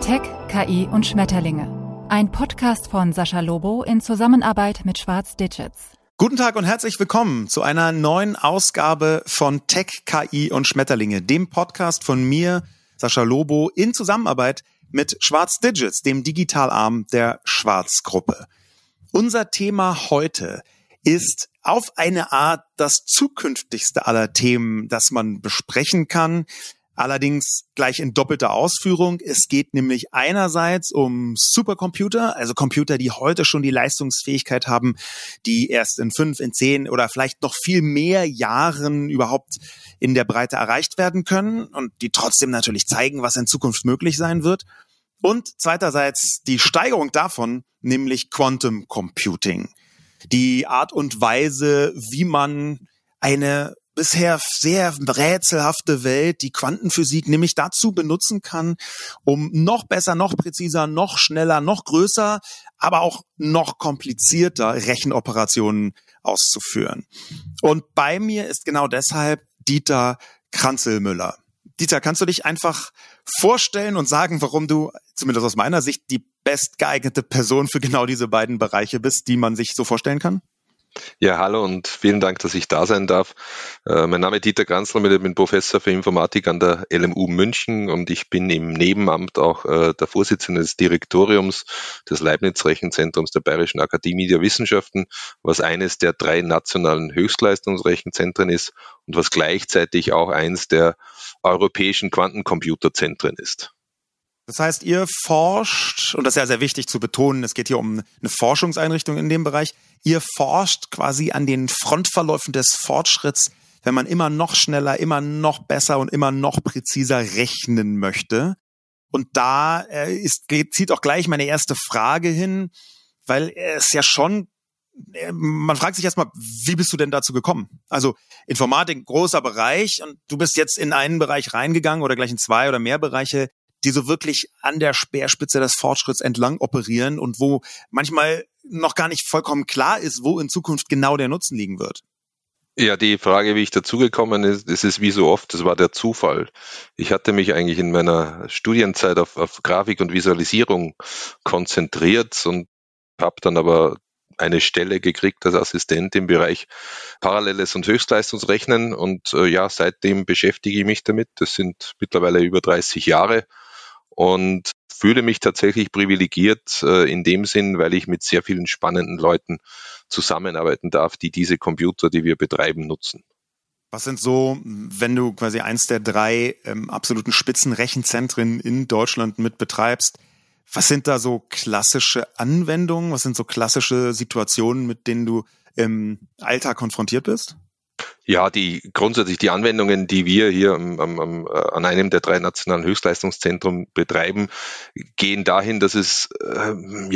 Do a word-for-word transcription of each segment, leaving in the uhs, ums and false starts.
Tech, K I und Schmetterlinge. Ein Podcast von Sascha Lobo in Zusammenarbeit mit Schwarz Digits. Guten Tag und herzlich willkommen zu einer neuen Ausgabe von Tech, K I und Schmetterlinge, dem Podcast von mir, Sascha Lobo, in Zusammenarbeit mit Schwarz Digits, dem Digitalarm der Schwarz-Gruppe. Unser Thema heute ist auf eine Art das zukünftigste aller Themen, das man besprechen kann. Allerdings gleich in doppelter Ausführung. Es geht nämlich einerseits um Supercomputer, also Computer, die heute schon die Leistungsfähigkeit haben, die erst in fünf, in zehn oder vielleicht noch viel mehr Jahren überhaupt in der Breite erreicht werden können und die trotzdem natürlich zeigen, was in Zukunft möglich sein wird. Und zweiterseits die Steigerung davon, nämlich Quantum Computing. Die Art und Weise, wie man eine bisher sehr rätselhafte Welt, die Quantenphysik, nämlich dazu benutzen kann, um noch besser, noch präziser, noch schneller, noch größer, aber auch noch komplizierter Rechenoperationen auszuführen. Und bei mir ist genau deshalb Dieter Kranzl-Müller. Dieter, kannst du dich einfach vorstellen und sagen, warum du, zumindest aus meiner Sicht, die bestgeeignete Person für genau diese beiden Bereiche bist, die man sich so vorstellen kann? Ja, hallo und vielen Dank, dass ich da sein darf. Äh, mein Name ist Dieter Kranzl, ich bin Professor für Informatik an der L M U München und ich bin im Nebenamt auch äh, der Vorsitzende des Direktoriums des Leibniz-Rechenzentrums der Bayerischen Akademie der Wissenschaften, was eines der drei nationalen Höchstleistungsrechenzentren ist und was gleichzeitig auch eins der europäischen Quantencomputerzentren ist. Das heißt, ihr forscht, und das ist ja sehr wichtig zu betonen, es geht hier um eine Forschungseinrichtung in dem Bereich, ihr forscht quasi an den Frontverläufen des Fortschritts, wenn man immer noch schneller, immer noch besser und immer noch präziser rechnen möchte. Und da äh, ist, zieht auch gleich meine erste Frage hin, weil es ja schon, äh, man fragt sich erstmal, wie bist du denn dazu gekommen? Also Informatik, großer Bereich, und du bist jetzt in einen Bereich reingegangen oder gleich in zwei oder mehr Bereiche, die so wirklich an der Speerspitze des Fortschritts entlang operieren und wo manchmal noch gar nicht vollkommen klar ist, wo in Zukunft genau der Nutzen liegen wird. Ja, die Frage, wie ich dazugekommen ist, das ist wie so oft, das war der Zufall. Ich hatte mich eigentlich in meiner Studienzeit auf, auf Grafik und Visualisierung konzentriert und habe dann aber eine Stelle gekriegt als Assistent im Bereich Paralleles und Höchstleistungsrechnen und äh, ja, seitdem beschäftige ich mich damit. Das sind mittlerweile über dreißig Jahre und fühle mich tatsächlich privilegiert äh, in dem Sinn, weil ich mit sehr vielen spannenden Leuten zusammenarbeiten darf, die diese Computer, die wir betreiben, nutzen. Was sind so, wenn du quasi eins der drei ähm, absoluten Spitzenrechenzentren in Deutschland mit betreibst, was sind da so klassische Anwendungen? Was sind so klassische Situationen, mit denen du im Alltag konfrontiert bist? Ja, die grundsätzlich die Anwendungen, die wir hier am, am, an einem der drei nationalen Höchstleistungszentren betreiben, gehen dahin, dass es äh,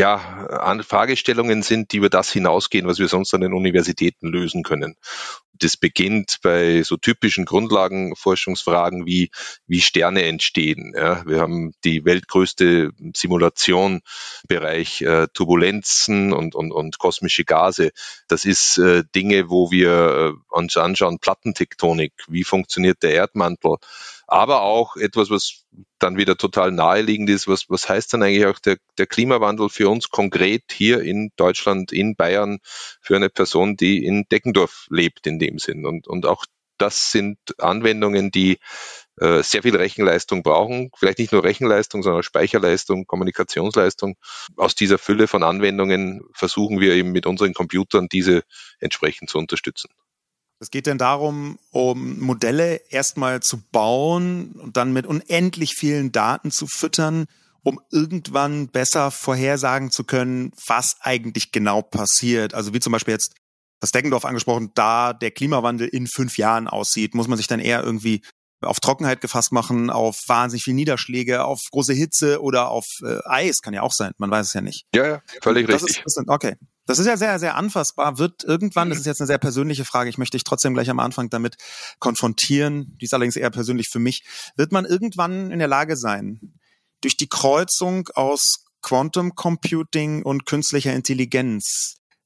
ja Fragestellungen sind, die über das hinausgehen, was wir sonst an den Universitäten lösen können. Das beginnt bei so typischen Grundlagenforschungsfragen wie, wie Sterne entstehen. Ja, wir haben die weltgrößte Simulation im Bereich äh, Turbulenzen und, und, und kosmische Gase. Das ist äh, Dinge, wo wir äh, uns anschauen, Plattentektonik, wie funktioniert der Erdmantel, aber auch etwas, was dann wieder total naheliegend ist, was, was heißt dann eigentlich auch der, der Klimawandel für uns konkret hier in Deutschland, in Bayern, für eine Person, die in Deckendorf lebt in dem Sinn. Und, und auch das sind Anwendungen, die äh, sehr viel Rechenleistung brauchen, vielleicht nicht nur Rechenleistung, sondern Speicherleistung, Kommunikationsleistung. Aus dieser Fülle von Anwendungen versuchen wir eben mit unseren Computern diese entsprechend zu unterstützen. Es geht denn darum, um Modelle erstmal zu bauen und dann mit unendlich vielen Daten zu füttern, um irgendwann besser vorhersagen zu können, was eigentlich genau passiert. Also wie zum Beispiel jetzt das Deggendorf angesprochen, da der Klimawandel in fünf Jahren aussieht, muss man sich dann eher irgendwie auf Trockenheit gefasst machen, auf wahnsinnig viele Niederschläge, auf große Hitze oder auf äh, Eis, kann ja auch sein, man weiß es ja nicht. Ja, ja, völlig das richtig. Ist, das ist, okay. Das ist ja sehr, sehr anfassbar, wird irgendwann, das ist jetzt eine sehr persönliche Frage, ich möchte dich trotzdem gleich am Anfang damit konfrontieren, die ist allerdings eher persönlich für mich, wird man irgendwann in der Lage sein, durch die Kreuzung aus Quantum Computing und künstlicher Intelligenz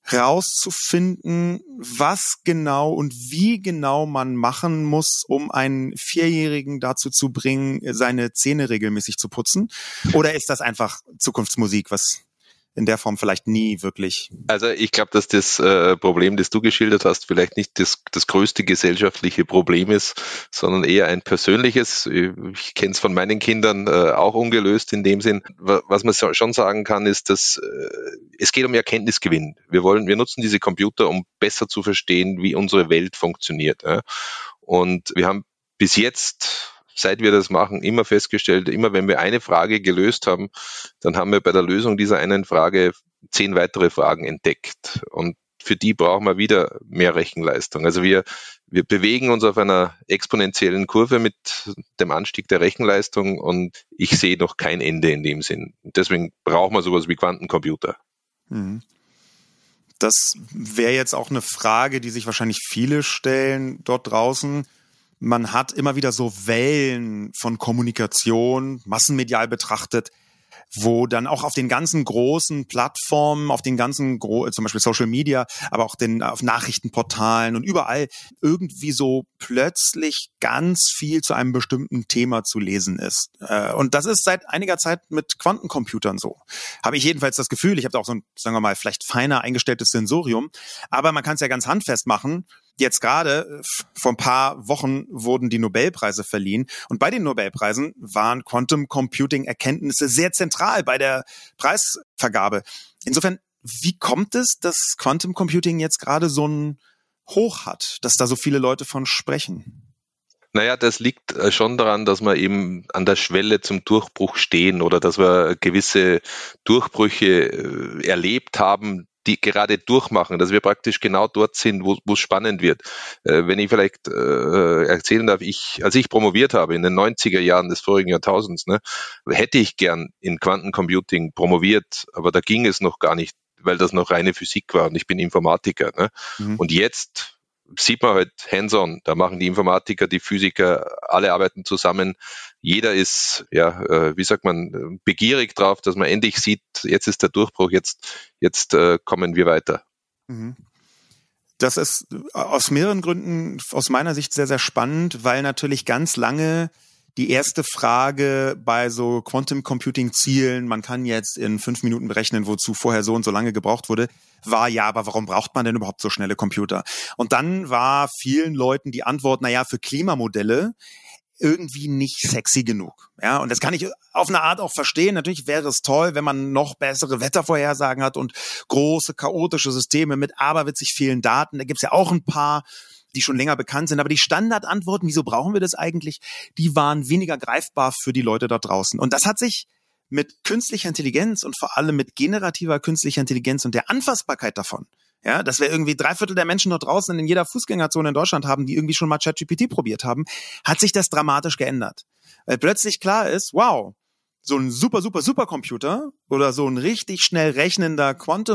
rauszufinden, was genau und wie genau man machen muss, um einen Vierjährigen dazu zu bringen, seine Zähne regelmäßig zu putzen? Oder ist das einfach Zukunftsmusik, was in der Form vielleicht nie wirklich? Also ich glaube, dass das äh, Problem, das du geschildert hast, vielleicht nicht das, das größte gesellschaftliche Problem ist, sondern eher ein persönliches. Ich kenne es von meinen Kindern äh, auch ungelöst in dem Sinn. Was man so, schon sagen kann, ist, dass äh, es geht um Erkenntnisgewinn. Wir wollen, wir nutzen diese Computer, um besser zu verstehen, wie unsere Welt funktioniert. Ja? Und wir haben bis jetzt, seit wir das machen, immer festgestellt, immer wenn wir eine Frage gelöst haben, dann haben wir bei der Lösung dieser einen Frage zehn weitere Fragen entdeckt. Und für die brauchen wir wieder mehr Rechenleistung. Also wir, wir bewegen uns auf einer exponentiellen Kurve mit dem Anstieg der Rechenleistung und ich sehe noch kein Ende in dem Sinn. Und deswegen brauchen wir sowas wie Quantencomputer. Das wäre jetzt auch eine Frage, die sich wahrscheinlich viele stellen dort draußen. Man hat immer wieder so Wellen von Kommunikation, massenmedial betrachtet, wo dann auch auf den ganzen großen Plattformen, auf den ganzen, gro- zum Beispiel Social Media, aber auch den, auf Nachrichtenportalen und überall irgendwie so plötzlich ganz viel zu einem bestimmten Thema zu lesen ist. Und das ist seit einiger Zeit mit Quantencomputern so. Habe ich jedenfalls das Gefühl, ich habe da auch so ein, sagen wir mal, vielleicht feiner eingestelltes Sensorium, aber man kann es ja ganz handfest machen. Jetzt gerade, vor ein paar Wochen wurden die Nobelpreise verliehen und bei den Nobelpreisen waren Quantum Computing Erkenntnisse sehr zentral bei der Preisvergabe. Insofern, wie kommt es, dass Quantum Computing jetzt gerade so ein Hoch hat, dass da so viele Leute von sprechen? Naja, das liegt schon daran, dass wir eben an der Schwelle zum Durchbruch stehen oder dass wir gewisse Durchbrüche erlebt haben, die gerade durchmachen, dass wir praktisch genau dort sind, wo es spannend wird. Äh, wenn ich vielleicht äh, erzählen darf, ich, als ich promoviert habe in den neunziger Jahren des vorigen Jahrtausends, ne, hätte ich gern in Quantencomputing promoviert, aber da ging es noch gar nicht, weil das noch reine Physik war und ich bin Informatiker. Ne? Mhm. Und jetzt sieht man halt hands-on, da machen die Informatiker, die Physiker, alle arbeiten zusammen. Jeder ist, ja, äh, wie sagt man, begierig drauf, dass man endlich sieht, jetzt ist der Durchbruch, jetzt, jetzt äh, kommen wir weiter. Das ist aus mehreren Gründen aus meiner Sicht sehr, sehr spannend, weil natürlich ganz lange die erste Frage bei so Quantum Computing Zielen, man kann jetzt in fünf Minuten berechnen, wozu vorher so und so lange gebraucht wurde, war ja, aber warum braucht man denn überhaupt so schnelle Computer? Und dann war vielen Leuten die Antwort, naja, für Klimamodelle irgendwie nicht sexy genug. Ja, und das kann ich auf eine Art auch verstehen. Natürlich wäre es toll, wenn man noch bessere Wettervorhersagen hat und große chaotische Systeme mit aberwitzig vielen Daten. Da gibt's ja auch ein paar, die schon länger bekannt sind. Aber die Standardantworten, wieso brauchen wir das eigentlich, die waren weniger greifbar für die Leute da draußen. Und das hat sich mit künstlicher Intelligenz und vor allem mit generativer künstlicher Intelligenz und der Anfassbarkeit davon, ja, dass wir irgendwie drei Viertel der Menschen dort draußen in jeder Fußgängerzone in Deutschland haben, die irgendwie schon mal ChatGPT probiert haben, hat sich das dramatisch geändert. Weil plötzlich klar ist, wow, so ein super, super, super Computer oder so ein richtig schnell rechnender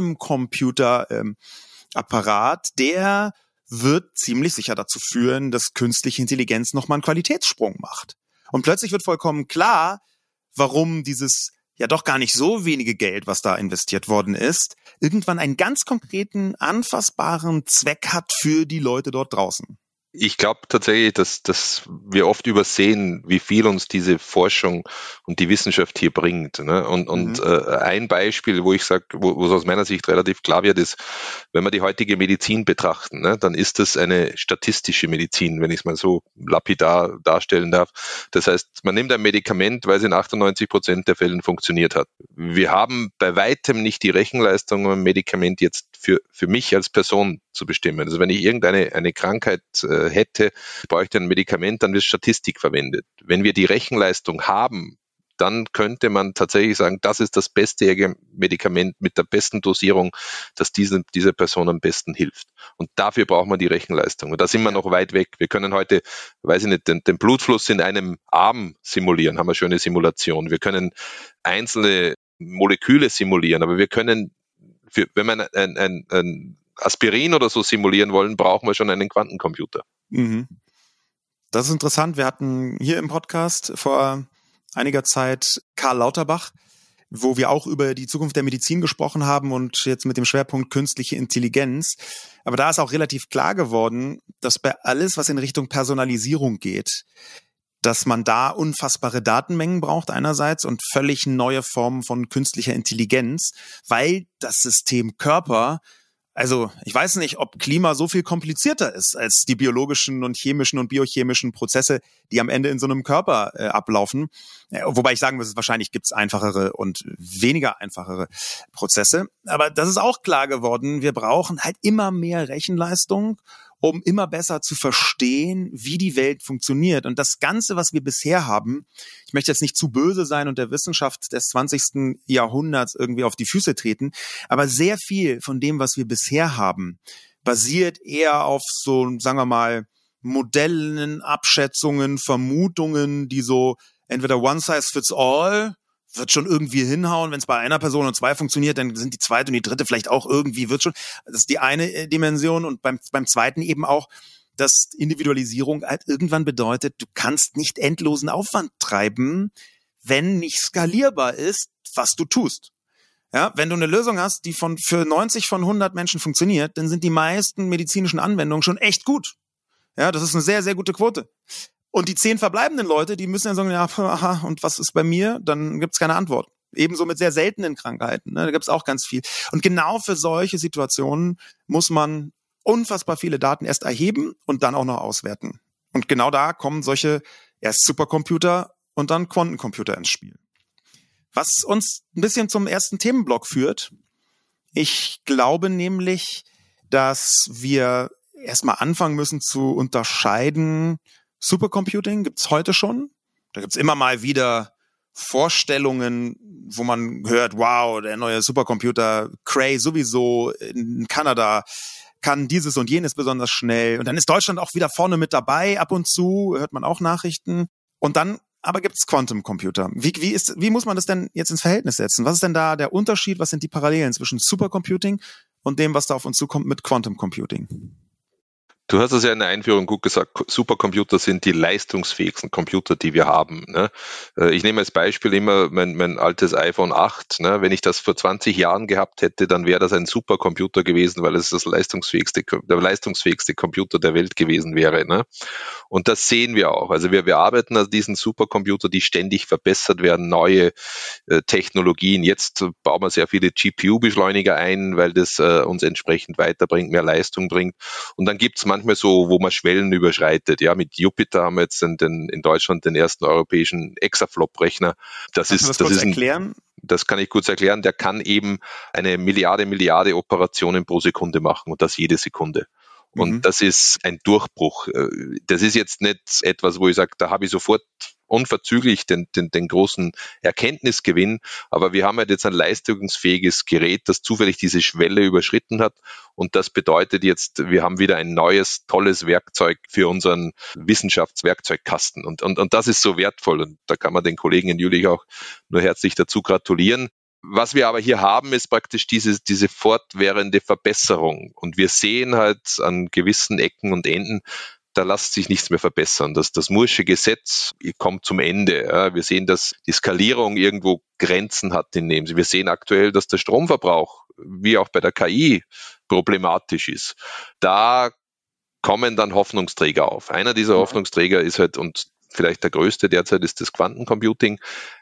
Quantum-Computer-Apparat, ähm, der wird ziemlich sicher dazu führen, dass künstliche Intelligenz nochmal einen Qualitätssprung macht. Und plötzlich wird vollkommen klar, warum dieses ja doch gar nicht so wenige Geld, was da investiert worden ist, irgendwann einen ganz konkreten, anfassbaren Zweck hat für die Leute dort draußen. Ich glaube tatsächlich, dass, dass wir oft übersehen, wie viel uns diese Forschung und die Wissenschaft hier bringt. Ne? Und, und mhm. äh, ein Beispiel, wo ich sage, wo, wo es aus meiner Sicht relativ klar wird, ist, wenn wir die heutige Medizin betrachten, ne, dann ist das eine statistische Medizin, wenn ich es mal so lapidar darstellen darf. Das heißt, man nimmt ein Medikament, weil es in achtundneunzig Prozent der Fällen funktioniert hat. Wir haben bei weitem nicht die Rechenleistung, um ein Medikament jetzt für, für mich als Person zu bestimmen. Also wenn ich irgendeine eine Krankheit äh, hätte, bräuchte ein Medikament, dann wird Statistik verwendet. Wenn wir die Rechenleistung haben, dann könnte man tatsächlich sagen, das ist das beste Medikament mit der besten Dosierung, das diese, diese Person am besten hilft. Und dafür braucht man die Rechenleistung. Und da sind wir noch weit weg. Wir können heute, weiß ich nicht, den, den Blutfluss in einem Arm simulieren, haben wir schöne Simulation. Wir können einzelne Moleküle simulieren, aber wir können, für, wenn man ein, ein, ein Aspirin oder so simulieren wollen, brauchen wir schon einen Quantencomputer. Mhm. Das ist interessant. Wir hatten hier im Podcast vor einiger Zeit Karl Lauterbach, wo wir auch über die Zukunft der Medizin gesprochen haben und jetzt mit dem Schwerpunkt künstliche Intelligenz. Aber da ist auch relativ klar geworden, dass bei alles, was in Richtung Personalisierung geht, dass man da unfassbare Datenmengen braucht einerseits und völlig neue Formen von künstlicher Intelligenz, weil das System Körper, also ich weiß nicht, ob Klima so viel komplizierter ist als die biologischen und chemischen und biochemischen Prozesse, die am Ende in so einem Körper äh, ablaufen. Äh, wobei ich sagen muss, wahrscheinlich gibt es einfachere und weniger einfachere Prozesse. Aber das ist auch klar geworden, wir brauchen halt immer mehr Rechenleistung, um immer besser zu verstehen, wie die Welt funktioniert. Und das Ganze, was wir bisher haben, ich möchte jetzt nicht zu böse sein und der Wissenschaft des zwanzigsten Jahrhunderts irgendwie auf die Füße treten, aber sehr viel von dem, was wir bisher haben, basiert eher auf so, sagen wir mal, Modellen, Abschätzungen, Vermutungen, die so entweder one size fits all, wird schon irgendwie hinhauen. Wenn es bei einer Person und zwei funktioniert, dann sind die zweite und die dritte vielleicht auch irgendwie, wird schon. Das ist die eine Dimension. Und beim, beim zweiten eben auch, dass Individualisierung halt irgendwann bedeutet, du kannst nicht endlosen Aufwand treiben, wenn nicht skalierbar ist, was du tust. Ja, wenn du eine Lösung hast, die von für neunzig von hundert Menschen funktioniert, dann sind die meisten medizinischen Anwendungen schon echt gut. Ja, das ist eine sehr, sehr gute Quote. Und die zehn verbleibenden Leute, die müssen ja sagen, ja, aha, und was ist bei mir? Dann gibt's keine Antwort. Ebenso mit sehr seltenen Krankheiten, ne? Da gibt's auch ganz viel. Und genau für solche Situationen muss man unfassbar viele Daten erst erheben und dann auch noch auswerten. Und genau da kommen solche erst Supercomputer und dann Quantencomputer ins Spiel. Was uns ein bisschen zum ersten Themenblock führt. Ich glaube nämlich, dass wir erstmal anfangen müssen zu unterscheiden. Supercomputing gibt's heute schon. Da gibt's immer mal wieder Vorstellungen, wo man hört, wow, der neue Supercomputer Cray sowieso in Kanada kann dieses und jenes besonders schnell. Und dann ist Deutschland auch wieder vorne mit dabei. Ab und zu hört man auch Nachrichten. Und dann aber gibt's Quantum Computer. Wie, wie ist, wie muss man das denn jetzt ins Verhältnis setzen? Was ist denn da der Unterschied? Was sind die Parallelen zwischen Supercomputing und dem, was da auf uns zukommt mit Quantum Computing? Du hast es ja in der Einführung gut gesagt, Supercomputer sind die leistungsfähigsten Computer, die wir haben. Ne? Ich nehme als Beispiel immer mein, mein altes iPhone acht. Ne? Wenn ich das vor zwanzig Jahren gehabt hätte, dann wäre das ein Supercomputer gewesen, weil es das leistungsfähigste, der leistungsfähigste Computer der Welt gewesen wäre. Ne? Und das sehen wir auch. Also wir, wir arbeiten an diesen Supercomputer, die ständig verbessert werden, neue äh, Technologien. Jetzt bauen wir sehr viele G P U-Beschleuniger ein, weil das äh, uns entsprechend weiterbringt, mehr Leistung bringt. Und dann gibt es manchmal so, wo man Schwellen überschreitet. Ja, mit Jupyter haben wir jetzt in, den, in Deutschland den ersten europäischen Exaflop-Rechner. Das Kannst ist, du das, das kurz ist ein, erklären? Das kann ich kurz erklären. Der kann eben eine Milliarde, Milliarde Operationen pro Sekunde machen und das jede Sekunde. Und mhm. das ist ein Durchbruch. Das ist jetzt nicht etwas, wo ich sage, da habe ich sofort unverzüglich den, den, den großen Erkenntnisgewinn, aber wir haben halt jetzt ein leistungsfähiges Gerät, das zufällig diese Schwelle überschritten hat und das bedeutet jetzt, wir haben wieder ein neues, tolles Werkzeug für unseren Wissenschaftswerkzeugkasten und, und, und das ist so wertvoll und da kann man den Kollegen in Jülich auch nur herzlich dazu gratulieren. Was wir aber hier haben, ist praktisch diese, diese fortwährende Verbesserung und wir sehen halt an gewissen Ecken und Enden, da lässt sich nichts mehr verbessern. Das, das Moore'sche Gesetz kommt zum Ende. Ja. Wir sehen, dass die Skalierung irgendwo Grenzen hat in dem. Wir sehen aktuell, dass der Stromverbrauch, wie auch bei der K I, problematisch ist. Da kommen dann Hoffnungsträger auf. Einer dieser ja. Hoffnungsträger ist halt, und vielleicht der größte derzeit, ist das Quantencomputing,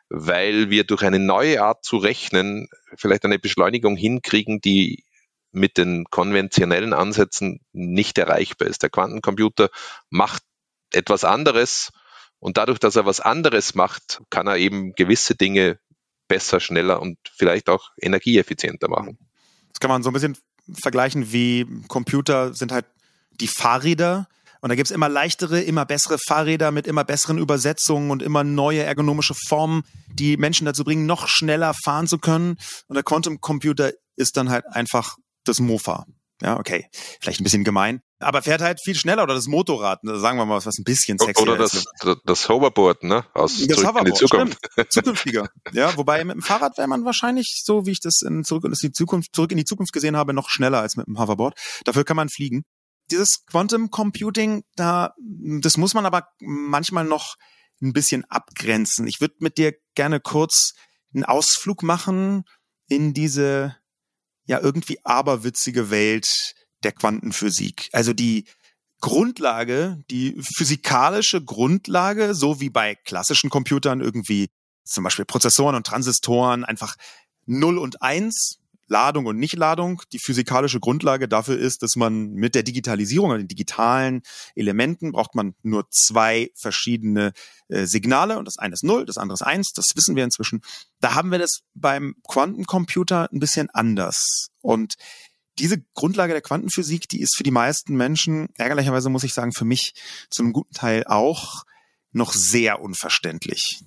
weil wir durch eine neue Art zu rechnen vielleicht eine Beschleunigung hinkriegen, die mit den konventionellen Ansätzen nicht erreichbar ist. Der Quantencomputer macht etwas anderes und dadurch, dass er was anderes macht, kann er eben gewisse Dinge besser, schneller und vielleicht auch energieeffizienter machen. Das kann man so ein bisschen vergleichen wie Computer sind halt die Fahrräder und da gibt's immer leichtere, immer bessere Fahrräder mit immer besseren Übersetzungen und immer neue ergonomische Formen, die Menschen dazu bringen, noch schneller fahren zu können und der Quantencomputer ist dann halt einfach das Mofa. Ja, okay. Vielleicht ein bisschen gemein. Aber fährt halt viel schneller oder das Motorrad, sagen wir mal, was ein bisschen sexier oder ist. Oder das, das Hoverboard, ne? Aus das Zurück Hoverboard, in die Zukunft. Stimmt. Zukünftiger. Ja, wobei mit dem Fahrrad wäre man wahrscheinlich, so wie ich das in Zurück in die Zukunft, Zurück in die Zukunft gesehen habe, noch schneller als mit dem Hoverboard. Dafür kann man fliegen. Dieses Quantum Computing, da, das muss man aber manchmal noch ein bisschen abgrenzen. Ich würde mit dir gerne kurz einen Ausflug machen in diese ja irgendwie aberwitzige Welt der Quantenphysik. Also die Grundlage, die physikalische Grundlage, so wie bei klassischen Computern irgendwie zum Beispiel Prozessoren und Transistoren, einfach null und eins, Ladung und Nichtladung. Die physikalische Grundlage dafür ist, dass man mit der Digitalisierung, also den digitalen Elementen, braucht man nur zwei verschiedene äh, Signale. Und das eine ist null, das andere ist eins. Das wissen wir inzwischen. Da haben wir das beim Quantencomputer ein bisschen anders. Und diese Grundlage der Quantenphysik, die ist für die meisten Menschen, ärgerlicherweise muss ich sagen, für mich zu einem guten Teil auch noch sehr unverständlich.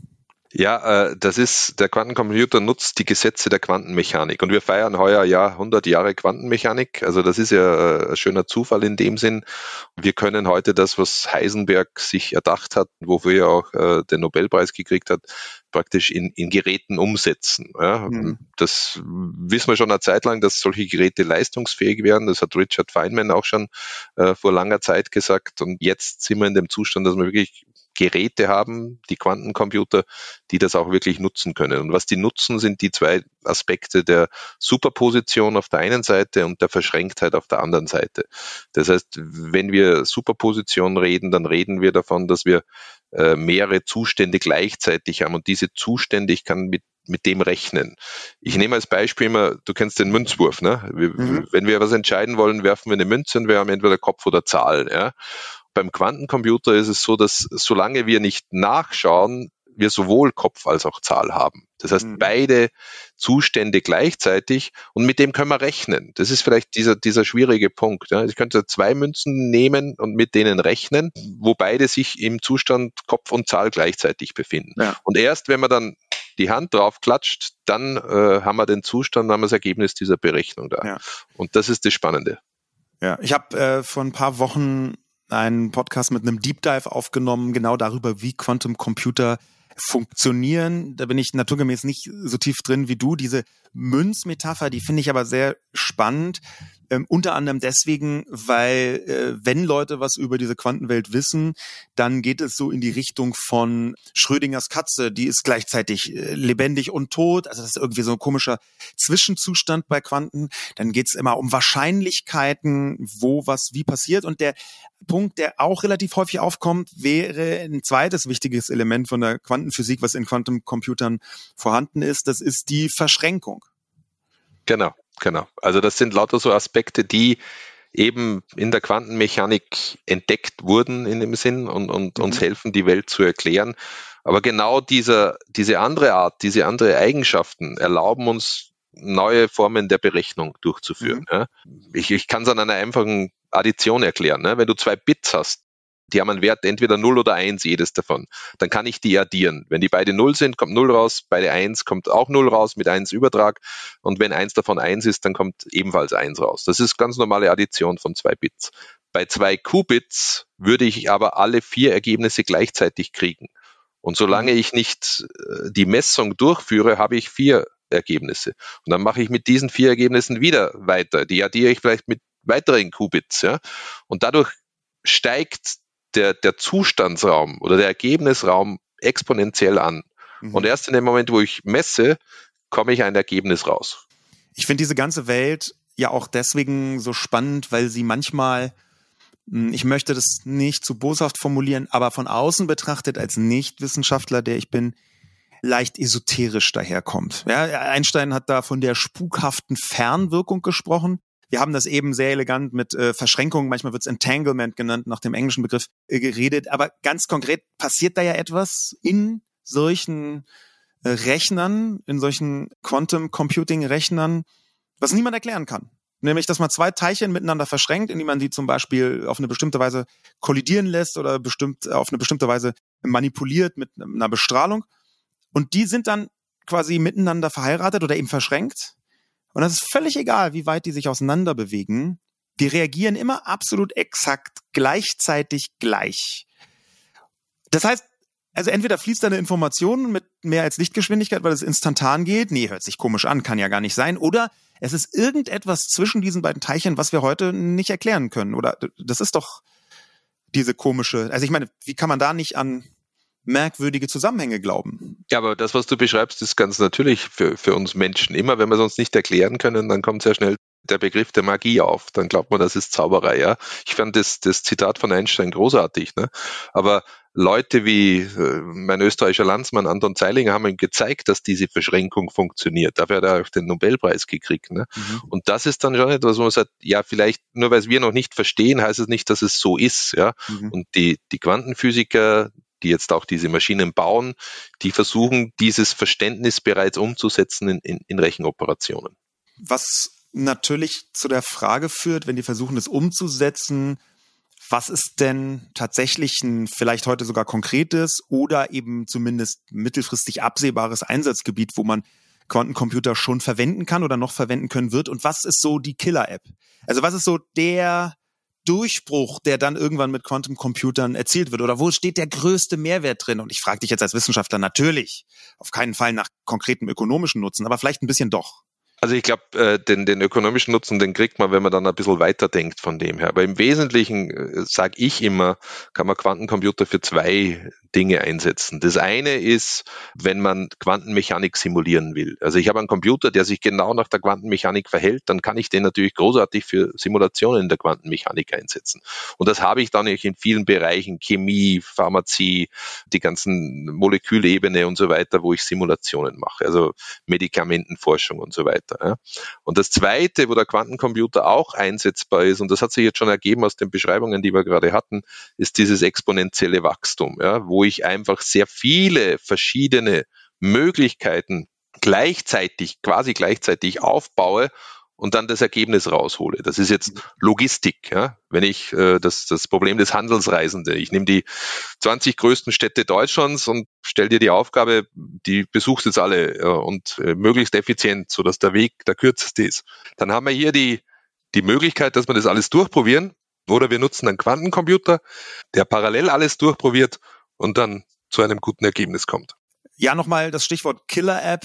Ja, äh, das ist, der Quantencomputer nutzt die Gesetze der Quantenmechanik und wir feiern heuer ja hundert Jahre Quantenmechanik, also das ist ja äh, ein schöner Zufall in dem Sinn. Wir können heute das, was Heisenberg sich erdacht hat, wofür er auch äh, den Nobelpreis gekriegt hat, praktisch in, in Geräten umsetzen. Ja. Mhm. Das wissen wir schon eine Zeit lang, dass solche Geräte leistungsfähig werden, das hat Richard Feynman auch schon äh, vor langer Zeit gesagt und jetzt sind wir in dem Zustand, dass wir wirklich Geräte haben, die Quantencomputer, die das auch wirklich nutzen können. Und was die nutzen, sind die zwei Aspekte der Superposition auf der einen Seite und der Verschränktheit auf der anderen Seite. Das heißt, wenn wir Superposition reden, dann reden wir davon, dass wir äh, mehrere Zustände gleichzeitig haben und diese Zustände, ich kann mit mit dem rechnen. Ich nehme als Beispiel immer, du kennst den Münzwurf, ne? Wir, mhm. Wenn wir was entscheiden wollen, werfen wir eine Münze und wir haben entweder Kopf oder Zahl, ja? Beim Quantencomputer ist es so, dass solange wir nicht nachschauen, wir sowohl Kopf als auch Zahl haben. Das heißt, mhm. beide Zustände gleichzeitig und mit dem können wir rechnen. Das ist vielleicht dieser, dieser schwierige Punkt. Ja. Ich könnte zwei Münzen nehmen und mit denen rechnen, wo beide sich im Zustand Kopf und Zahl gleichzeitig befinden. Ja. Und erst wenn man dann die Hand drauf klatscht, dann äh, haben wir den Zustand, haben wir das Ergebnis dieser Berechnung da. Ja. Und das ist das Spannende. Ja, ich habe äh, vor ein paar Wochen einen Podcast mit einem Deep Dive aufgenommen, genau darüber, wie Quantum Computer funktionieren. Da bin ich naturgemäß nicht so tief drin wie du. Diese Münzmetapher, die finde ich aber sehr spannend. Ähm, unter anderem deswegen, weil äh, wenn Leute was über diese Quantenwelt wissen, dann geht es so in die Richtung von Schrödingers Katze, die ist gleichzeitig äh, lebendig und tot. Also das ist irgendwie so ein komischer Zwischenzustand bei Quanten. Dann geht es immer um Wahrscheinlichkeiten, wo was wie passiert. Und der Punkt, der auch relativ häufig aufkommt, wäre ein zweites wichtiges Element von der Quantenphysik, was in Quantencomputern vorhanden ist. Das ist die Verschränkung. Genau, genau. Also das sind lauter so Aspekte, die eben in der Quantenmechanik entdeckt wurden in dem Sinn und, und mhm. uns helfen, die Welt zu erklären. Aber genau dieser, diese andere Art, diese andere Eigenschaften erlauben uns, neue Formen der Berechnung durchzuführen. Mhm. Ja. Ich, ich kann es an einer einfachen Addition erklären. Ne? Wenn du zwei Bits hast, die haben einen Wert entweder null oder eins, jedes davon, dann kann ich die addieren. Wenn die beide null sind, kommt null raus, beide eins kommt auch null raus mit eins Übertrag und wenn eins davon eins ist, dann kommt ebenfalls eins raus. Das ist ganz normale Addition von zwei Bits. Bei zwei Qubits würde ich aber alle vier Ergebnisse gleichzeitig kriegen. Und solange ich nicht die Messung durchführe, habe ich vier Ergebnisse. Und dann mache ich mit diesen vier Ergebnissen wieder weiter. Die addiere ich vielleicht mit weiteren Qubits. Ja? Und dadurch steigt der, der Zustandsraum oder der Ergebnisraum exponentiell an. Mhm. Und erst in dem Moment, wo ich messe, komme ich ein Ergebnis raus. Ich finde diese ganze Welt ja auch deswegen so spannend, weil sie manchmal, ich möchte das nicht zu boshaft formulieren, aber von außen betrachtet als Nichtwissenschaftler, der ich bin, leicht esoterisch daherkommt. Ja, Einstein hat da von der spukhaften Fernwirkung gesprochen. Wir haben das eben sehr elegant mit äh, Verschränkungen, manchmal wird es Entanglement genannt, nach dem englischen Begriff äh, geredet. Aber ganz konkret passiert da ja etwas in solchen äh, Rechnern, in solchen Quantum Computing Rechnern, was niemand erklären kann. Nämlich, dass man zwei Teilchen miteinander verschränkt, indem man die zum Beispiel auf eine bestimmte Weise kollidieren lässt oder bestimmt auf eine bestimmte Weise manipuliert mit einer Bestrahlung. Und die sind dann quasi miteinander verheiratet oder eben verschränkt. Und das ist völlig egal, wie weit die sich auseinander bewegen. Die reagieren immer absolut exakt gleichzeitig gleich. Das heißt, also entweder fließt da eine Information mit mehr als Lichtgeschwindigkeit, weil es instantan geht. Nee, hört sich komisch an, kann ja gar nicht sein. Oder es ist irgendetwas zwischen diesen beiden Teilchen, was wir heute nicht erklären können. Oder das ist doch diese komische, also ich meine, wie kann man da nicht an merkwürdige Zusammenhänge glauben. Ja, aber das, was du beschreibst, ist ganz natürlich für, für uns Menschen. Immer wenn wir es uns nicht erklären können, dann kommt sehr schnell der Begriff der Magie auf. Dann glaubt man, das ist Zauberei. Ja? Ich fand das, das Zitat von Einstein großartig. Ne? Aber Leute wie äh, mein österreichischer Landsmann Anton Zeilinger haben ihm gezeigt, dass diese Verschränkung funktioniert. Dafür hat er auch den Nobelpreis gekriegt. Ne? Mhm. Und das ist dann schon etwas, wo man sagt, ja, vielleicht nur weil es wir noch nicht verstehen, heißt es nicht, dass es so ist. Ja? Mhm. Und die, die Quantenphysiker, die jetzt auch diese Maschinen bauen, die versuchen, dieses Verständnis bereits umzusetzen in, in, in Rechenoperationen. Was natürlich zu der Frage führt, wenn die versuchen, das umzusetzen, was ist denn tatsächlich ein vielleicht heute sogar konkretes oder eben zumindest mittelfristig absehbares Einsatzgebiet, wo man Quantencomputer schon verwenden kann oder noch verwenden können wird? Und was ist so die Killer-App? Also was ist so der Durchbruch, der dann irgendwann mit Quantencomputern erzielt wird? Oder wo steht der größte Mehrwert drin? Und ich frage dich jetzt als Wissenschaftler natürlich auf keinen Fall nach konkretem ökonomischen Nutzen, aber vielleicht ein bisschen doch. Also ich glaube, äh, den, den ökonomischen Nutzen, den kriegt man, wenn man dann ein bisschen weiterdenkt von dem her. Aber im Wesentlichen, äh, sage ich immer, kann man Quantencomputer für zwei Dinge einsetzen. Das eine ist, wenn man Quantenmechanik simulieren will. Also ich habe einen Computer, der sich genau nach der Quantenmechanik verhält, dann kann ich den natürlich großartig für Simulationen in der Quantenmechanik einsetzen. Und das habe ich dann in vielen Bereichen, Chemie, Pharmazie, die ganzen Molekülebene und so weiter, wo ich Simulationen mache, also Medikamentenforschung und so weiter. Ja. Und das Zweite, wo der Quantencomputer auch einsetzbar ist, und das hat sich jetzt schon ergeben aus den Beschreibungen, die wir gerade hatten, ist dieses exponentielle Wachstum, ja, wo ich einfach sehr viele verschiedene Möglichkeiten gleichzeitig, quasi gleichzeitig aufbaue und dann das Ergebnis raushole. Das ist jetzt Logistik. Ja. Wenn ich äh, das, das Problem des Handelsreisenden, ich nehme die zwanzig größten Städte Deutschlands und stelle dir die Aufgabe, die besuchst jetzt alle äh, und äh, möglichst effizient, sodass der Weg der kürzeste ist. Dann haben wir hier die, die Möglichkeit, dass wir das alles durchprobieren, oder wir nutzen einen Quantencomputer, der parallel alles durchprobiert und dann zu einem guten Ergebnis kommt. Ja, nochmal das Stichwort Killer-App.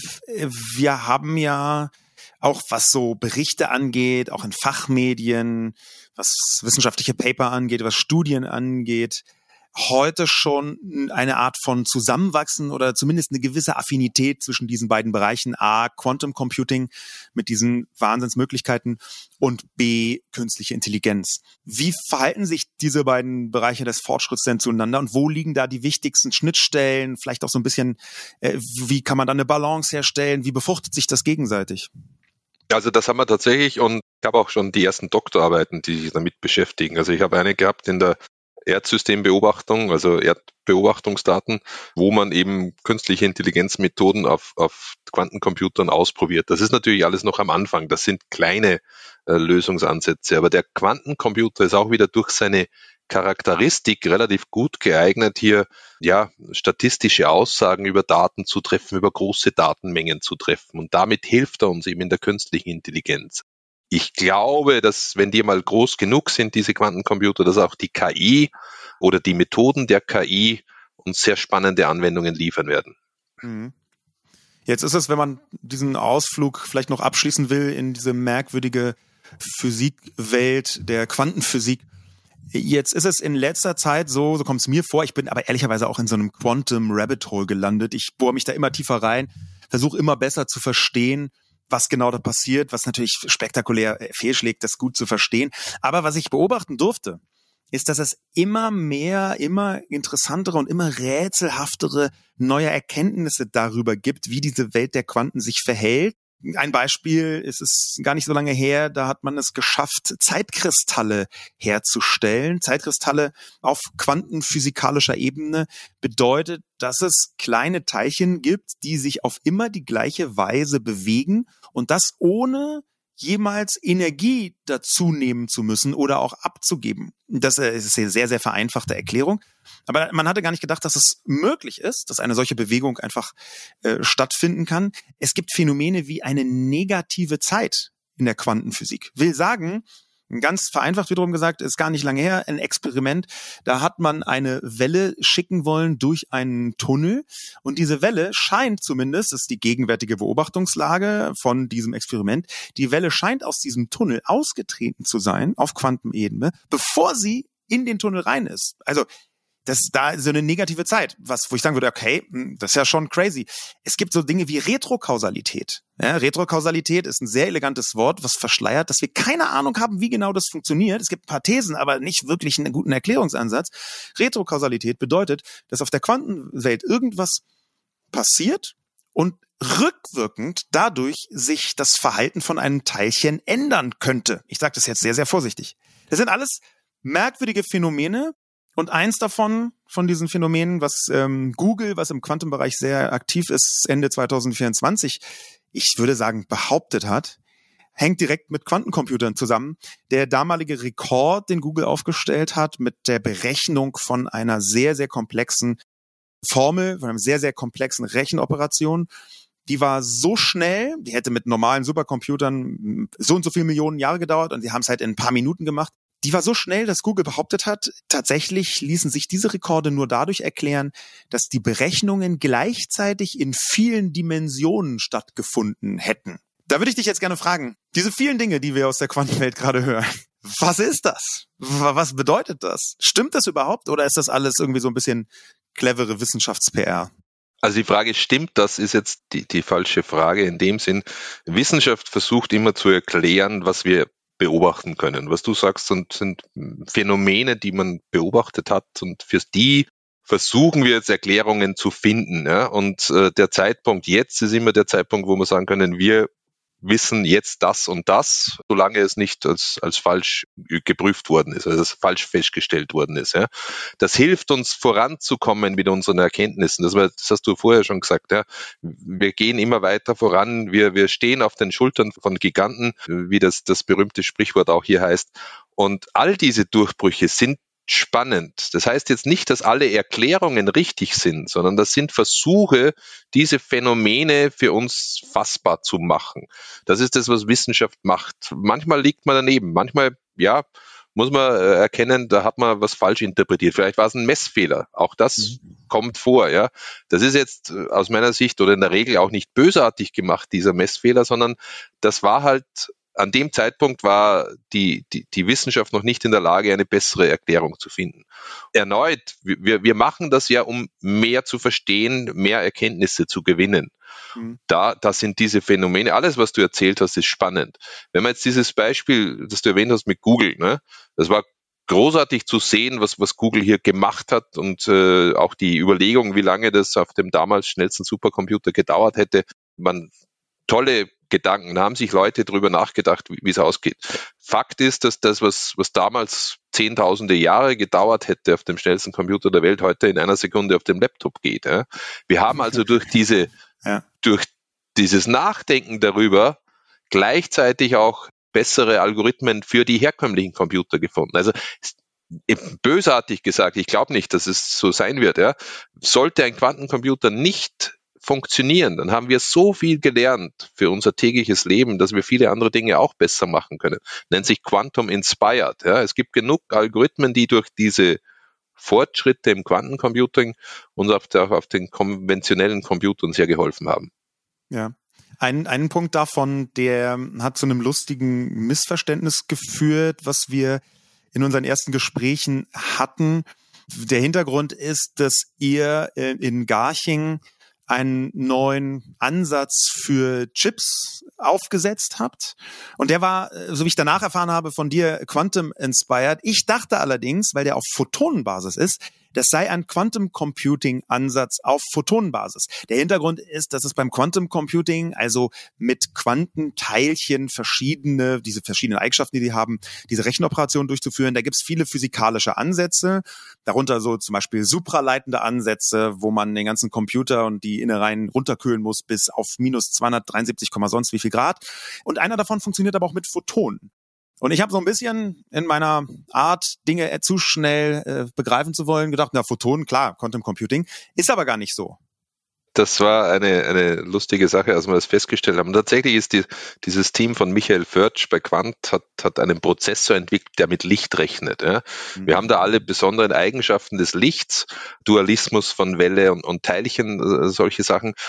Wir haben ja auch, was so Berichte angeht, auch in Fachmedien, was wissenschaftliche Paper angeht, was Studien angeht, heute schon eine Art von Zusammenwachsen oder zumindest eine gewisse Affinität zwischen diesen beiden Bereichen. A, Quantum Computing mit diesen Wahnsinnsmöglichkeiten und B, künstliche Intelligenz. Wie verhalten sich diese beiden Bereiche des Fortschritts denn zueinander und wo liegen da die wichtigsten Schnittstellen? Vielleicht auch so ein bisschen, äh, wie kann man da eine Balance herstellen? Wie befruchtet sich das gegenseitig? Also das haben wir tatsächlich, und ich habe auch schon die ersten Doktorarbeiten, die sich damit beschäftigen. Also ich habe eine gehabt in der Erdsystembeobachtung, also Erdbeobachtungsdaten, wo man eben künstliche Intelligenzmethoden auf, auf Quantencomputern ausprobiert. Das ist natürlich alles noch am Anfang. Das sind kleine äh, Lösungsansätze. Aber der Quantencomputer ist auch wieder durch seine Charakteristik relativ gut geeignet, hier ja statistische Aussagen über Daten zu treffen, über große Datenmengen zu treffen. Und damit hilft er uns eben in der künstlichen Intelligenz. Ich glaube, dass wenn die mal groß genug sind, diese Quantencomputer, dass auch die K I oder die Methoden der K I uns sehr spannende Anwendungen liefern werden. Jetzt ist es, wenn man diesen Ausflug vielleicht noch abschließen will in diese merkwürdige Physikwelt der Quantenphysik. Jetzt ist es in letzter Zeit so, so kommt es mir vor, ich bin aber ehrlicherweise auch in so einem Quantum Rabbit Hole gelandet. Ich bohre mich da immer tiefer rein, versuche immer besser zu verstehen, was genau da passiert, was natürlich spektakulär fehlschlägt, das gut zu verstehen. Aber was ich beobachten durfte, ist, dass es immer mehr, immer interessantere und immer rätselhaftere neue Erkenntnisse darüber gibt, wie diese Welt der Quanten sich verhält. Ein Beispiel, es ist gar nicht so lange her, da hat man es geschafft, Zeitkristalle herzustellen. Zeitkristalle auf quantenphysikalischer Ebene bedeutet, dass es kleine Teilchen gibt, die sich auf immer die gleiche Weise bewegen und das ohne jemals Energie dazu nehmen zu müssen oder auch abzugeben. Das ist eine sehr, sehr vereinfachte Erklärung. Aber man hatte gar nicht gedacht, dass es möglich ist, dass eine solche Bewegung einfach äh, stattfinden kann. Es gibt Phänomene wie eine negative Zeit in der Quantenphysik. Will sagen, ganz vereinfacht wiederum gesagt, ist gar nicht lange her, ein Experiment, da hat man eine Welle schicken wollen durch einen Tunnel und diese Welle scheint zumindest, das ist die gegenwärtige Beobachtungslage von diesem Experiment, die Welle scheint aus diesem Tunnel ausgetreten zu sein auf Quantenebene, bevor sie in den Tunnel rein ist. Also Das ist da so eine negative Zeit, was, wo ich sagen würde, okay, das ist ja schon crazy. Es gibt so Dinge wie Retrokausalität. Ja, Retrokausalität ist ein sehr elegantes Wort, was verschleiert, dass wir keine Ahnung haben, wie genau das funktioniert. Es gibt ein paar Thesen, aber nicht wirklich einen guten Erklärungsansatz. Retrokausalität bedeutet, dass auf der Quantenwelt irgendwas passiert und rückwirkend dadurch sich das Verhalten von einem Teilchen ändern könnte. Ich sage das jetzt sehr, sehr vorsichtig. Das sind alles merkwürdige Phänomene. Und eins davon, von diesen Phänomenen, was ähm, Google, was im Quantenbereich sehr aktiv ist, Ende zwanzig vierundzwanzig, ich würde sagen, behauptet hat, hängt direkt mit Quantencomputern zusammen. Der damalige Rekord, den Google aufgestellt hat, mit der Berechnung von einer sehr, sehr komplexen Formel, von einer sehr, sehr komplexen Rechenoperation, die war so schnell, die hätte mit normalen Supercomputern so und so viele Millionen Jahre gedauert und die haben es halt in ein paar Minuten gemacht. Die war so schnell, dass Google behauptet hat, tatsächlich ließen sich diese Rekorde nur dadurch erklären, dass die Berechnungen gleichzeitig in vielen Dimensionen stattgefunden hätten. Da würde ich dich jetzt gerne fragen, diese vielen Dinge, die wir aus der Quantenwelt gerade hören, was ist das? Was bedeutet das? Stimmt das überhaupt oder ist das alles irgendwie so ein bisschen clevere Wissenschafts-P R? Also die Frage, stimmt das, ist jetzt die, die falsche Frage in dem Sinn. Wissenschaft versucht immer zu erklären, was wir beobachten können. Was du sagst, sind, sind Phänomene, die man beobachtet hat und für die versuchen wir jetzt Erklärungen zu finden. Ja? Und äh, der Zeitpunkt jetzt ist immer der Zeitpunkt, wo wir sagen können, wir wissen jetzt das und das, solange es nicht als, als falsch geprüft worden ist, also als falsch festgestellt worden ist. Ja. Das hilft uns voranzukommen mit unseren Erkenntnissen. Das, war, das hast du vorher schon gesagt. Ja. Wir gehen immer weiter voran. Wir, wir stehen auf den Schultern von Giganten, wie das, das berühmte Sprichwort auch hier heißt. Und all diese Durchbrüche sind spannend. Das heißt jetzt nicht, dass alle Erklärungen richtig sind, sondern das sind Versuche, diese Phänomene für uns fassbar zu machen. Das ist das, was Wissenschaft macht. Manchmal liegt man daneben, manchmal, ja, muss man erkennen, da hat man was falsch interpretiert. Vielleicht war es ein Messfehler. Auch das mhm. kommt vor, ja. Das ist jetzt aus meiner Sicht oder in der Regel auch nicht bösartig gemacht, dieser Messfehler, sondern das war halt an dem Zeitpunkt war die, die, die Wissenschaft noch nicht in der Lage, eine bessere Erklärung zu finden. Erneut, wir, wir machen das ja, um mehr zu verstehen, mehr Erkenntnisse zu gewinnen. Mhm. Da, da sind diese Phänomene, alles, was du erzählt hast, ist spannend. Wenn man jetzt dieses Beispiel, das du erwähnt hast mit Google, ne, das war großartig zu sehen, was, was Google hier gemacht hat und äh, auch die Überlegung, wie lange das auf dem damals schnellsten Supercomputer gedauert hätte. Man tolle Gedanken, da haben sich Leute drüber nachgedacht, wie, wie es ausgeht. Fakt ist, dass das, was, was damals zehntausende Jahre gedauert hätte auf dem schnellsten Computer der Welt, heute in einer Sekunde auf dem Laptop geht. Ja. Wir haben also durch diese, ja. durch dieses Nachdenken darüber gleichzeitig auch bessere Algorithmen für die herkömmlichen Computer gefunden. Also bösartig gesagt, ich glaube nicht, dass es so sein wird. Ja. Sollte ein Quantencomputer nicht funktionieren, dann haben wir so viel gelernt für unser tägliches Leben, dass wir viele andere Dinge auch besser machen können. Nennt sich Quantum Inspired. Ja. Es gibt genug Algorithmen, die durch diese Fortschritte im Quantencomputing uns auf, der, auf den konventionellen Computern sehr geholfen haben. Ja. Ein, einen Punkt davon, der hat zu einem lustigen Missverständnis geführt, was wir in unseren ersten Gesprächen hatten. Der Hintergrund ist, dass ihr in Garching einen neuen Ansatz für Chips aufgesetzt habt. Und der war, so wie ich danach erfahren habe, von dir Quantum Inspired. Ich dachte allerdings, weil der auf Photonenbasis ist, das sei ein Quantum Computing Ansatz auf Photonenbasis. Der Hintergrund ist, dass es beim Quantum Computing, also mit Quantenteilchen verschiedene, diese verschiedenen Eigenschaften, die die haben, diese Rechenoperationen durchzuführen, da gibt es viele physikalische Ansätze, darunter so zum Beispiel supraleitende Ansätze, wo man den ganzen Computer und die Innereien runterkühlen muss bis auf minus zweihundertdreiundsiebzig, sonst wie viel Grad. Und einer davon funktioniert aber auch mit Photonen. Und ich habe so ein bisschen in meiner Art, Dinge zu schnell äh, begreifen zu wollen, gedacht, na, Photonen, klar, Quantum Computing, ist aber gar nicht so. Das war eine, eine lustige Sache, als wir das festgestellt haben. Und tatsächlich ist die, dieses Team von Michael Förtsch bei Quant hat, hat einen Prozessor entwickelt, der mit Licht rechnet. Ja. Mhm. Wir haben da alle besonderen Eigenschaften des Lichts, Dualismus von Welle und, und Teilchen, solche Sachen.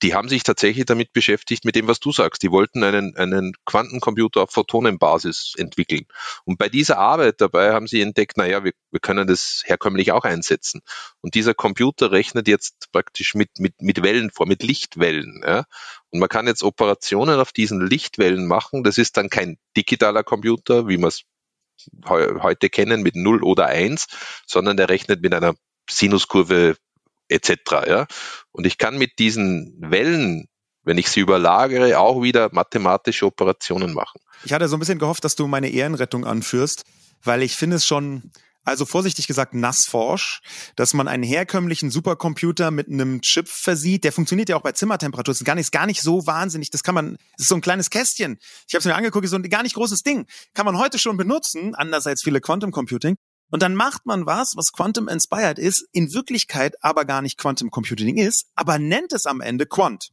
die haben sich tatsächlich damit beschäftigt, mit dem, was du sagst. Die wollten einen, einen Quantencomputer auf Photonenbasis entwickeln. Und bei dieser Arbeit dabei haben sie entdeckt, naja, wir, wir können das herkömmlich auch einsetzen. Und dieser Computer rechnet jetzt praktisch mit, mit, mit Wellen vor, mit Lichtwellen. Ja? Und man kann jetzt Operationen auf diesen Lichtwellen machen. Das ist dann kein digitaler Computer, wie wir es he- heute kennen, mit null oder eins, sondern der rechnet mit einer Sinuskurve et cetera. Ja? Und ich kann mit diesen Wellen, wenn ich sie überlagere, auch wieder mathematische Operationen machen. Ich hatte so ein bisschen gehofft, dass du meine Ehrenrettung anführst, weil ich finde es schon, also vorsichtig gesagt, nassforsch, dass man einen herkömmlichen Supercomputer mit einem Chip versieht. Der funktioniert ja auch bei Zimmertemperatur. Das ist gar nicht, ist gar nicht so wahnsinnig. Das kann man, das ist so ein kleines Kästchen. Ich habe es mir angeguckt, ist so ein gar nicht großes Ding. Kann man heute schon benutzen, anders als viele Quantum Computing. Und dann macht man was, was Quantum Inspired ist, in Wirklichkeit aber gar nicht Quantum Computing ist, aber nennt es am Ende Quant.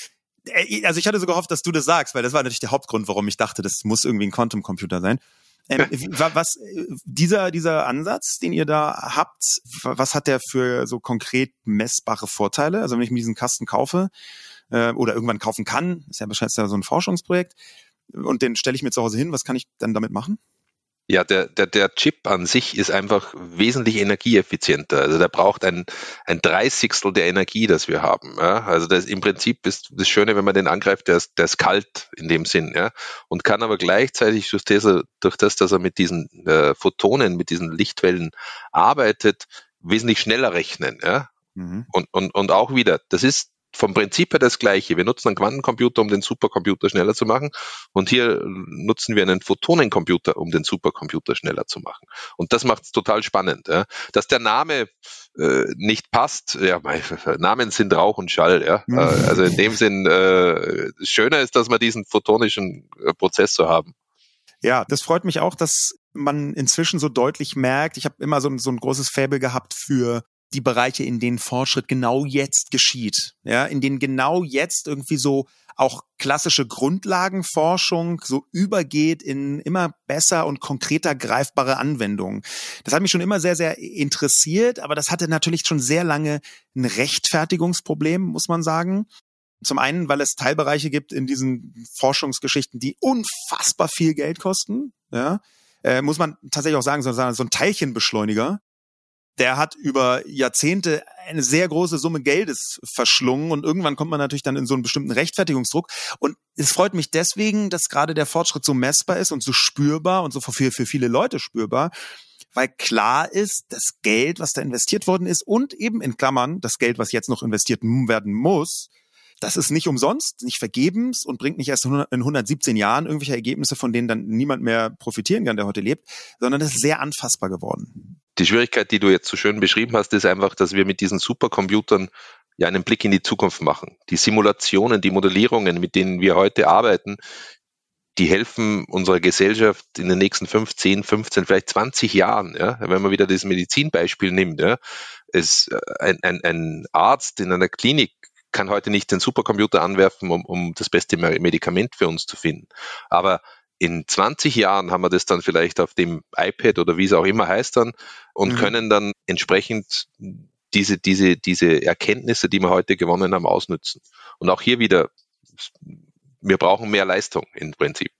Also ich hatte so gehofft, dass du das sagst, weil das war natürlich der Hauptgrund, warum ich dachte, das muss irgendwie ein Quantum Computer sein. Ähm, was dieser dieser Ansatz, den ihr da habt, was hat der für so konkret messbare Vorteile? Also wenn ich mir diesen Kasten kaufe äh, oder irgendwann kaufen kann, ist ja wahrscheinlich so ein Forschungsprojekt, und den stelle ich mir zu Hause hin, was kann ich dann damit machen? Ja, der, der, der Chip an sich ist einfach wesentlich energieeffizienter. Also der braucht ein, ein Dreißigstel der Energie, das wir haben. Ja? Also das im Prinzip ist das Schöne, wenn man den angreift, der ist, der ist kalt in dem Sinn, ja, und kann aber gleichzeitig durch das, durch das, dass er mit diesen äh, Photonen, mit diesen Lichtwellen arbeitet, wesentlich schneller rechnen. Ja? Mhm. Und, und, und auch wieder, das ist vom Prinzip her das Gleiche. Wir nutzen einen Quantencomputer, um den Supercomputer schneller zu machen. Und hier nutzen wir einen Photonencomputer, um den Supercomputer schneller zu machen. Und das macht es total spannend. Ja. Dass der Name äh, nicht passt, ja, mein, Namen sind Rauch und Schall. Ja. Mhm. Also in dem Sinn, äh, schöner ist, dass wir diesen photonischen äh, Prozessor haben. Ja, das freut mich auch, dass man inzwischen so deutlich merkt, ich habe immer so, so ein großes Faible gehabt für die Bereiche, in denen Fortschritt genau jetzt geschieht, ja, in denen genau jetzt irgendwie so auch klassische Grundlagenforschung so übergeht in immer besser und konkreter greifbare Anwendungen. Das hat mich schon immer sehr, sehr interessiert, aber das hatte natürlich schon sehr lange ein Rechtfertigungsproblem, muss man sagen. Zum einen, weil es Teilbereiche gibt in diesen Forschungsgeschichten, die unfassbar viel Geld kosten, ja, äh, muss man tatsächlich auch sagen, so, so ein Teilchenbeschleuniger, der hat über Jahrzehnte eine sehr große Summe Geldes verschlungen, und irgendwann kommt man natürlich dann in so einen bestimmten Rechtfertigungsdruck. Und es freut mich deswegen, dass gerade der Fortschritt so messbar ist und so spürbar und so für, für viele Leute spürbar, weil klar ist, das Geld, was da investiert worden ist, und eben in Klammern das Geld, was jetzt noch investiert werden muss, das ist nicht umsonst, nicht vergebens und bringt nicht erst in hundertsiebzehn Jahren irgendwelche Ergebnisse, von denen dann niemand mehr profitieren kann, der heute lebt, sondern das ist sehr anfassbar geworden. Die Schwierigkeit, die du jetzt so schön beschrieben hast, ist einfach, dass wir mit diesen Supercomputern ja einen Blick in die Zukunft machen. Die Simulationen, die Modellierungen, mit denen wir heute arbeiten, die helfen unserer Gesellschaft in den nächsten fünf, zehn, fünfzehn, vielleicht zwanzig Jahren. Ja? Wenn man wieder das Medizinbeispiel nimmt, ja? es, ein, ein, ein Arzt in einer Klinik kann heute nicht den Supercomputer anwerfen, um, um das beste Medikament für uns zu finden. Aber in zwanzig Jahren haben wir das dann vielleicht auf dem iPad oder wie es auch immer heißt dann und mhm. können dann entsprechend diese, diese, diese Erkenntnisse, die wir heute gewonnen haben, ausnutzen. Und auch hier wieder, wir brauchen mehr Leistung im Prinzip.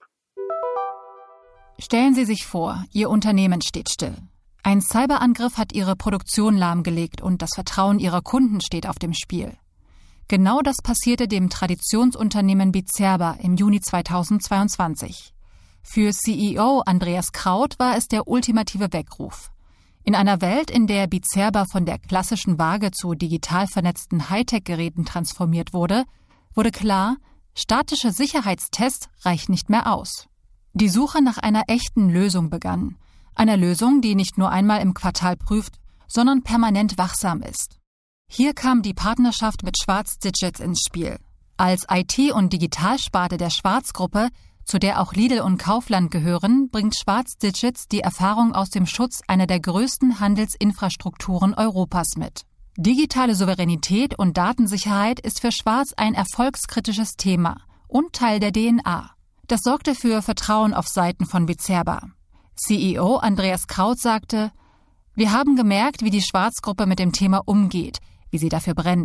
Stellen Sie sich vor, Ihr Unternehmen steht still. Ein Cyberangriff hat Ihre Produktion lahmgelegt und das Vertrauen Ihrer Kunden steht auf dem Spiel. Genau das passierte dem Traditionsunternehmen Bizerba im Juni zweitausendzweiundzwanzig. Für C E O Andreas Kraut war es der ultimative Weckruf. In einer Welt, in der Bizerba von der klassischen Waage zu digital vernetzten Hightech-Geräten transformiert wurde, wurde klar, statische Sicherheitstests reichen nicht mehr aus. Die Suche nach einer echten Lösung begann. Einer Lösung, die nicht nur einmal im Quartal prüft, sondern permanent wachsam ist. Hier kam die Partnerschaft mit Schwarz Digits ins Spiel. Als I T- und Digitalsparte der Schwarz-Gruppe, zu der auch Lidl und Kaufland gehören, bringt Schwarz Digits die Erfahrung aus dem Schutz einer der größten Handelsinfrastrukturen Europas mit. Digitale Souveränität und Datensicherheit ist für Schwarz ein erfolgskritisches Thema und Teil der D N A. Das sorgte für Vertrauen auf Seiten von Bizerba. C E O Andreas Kraut sagte: Wir haben gemerkt, wie die Schwarz-Gruppe mit dem Thema umgeht, wie sie dafür brennt.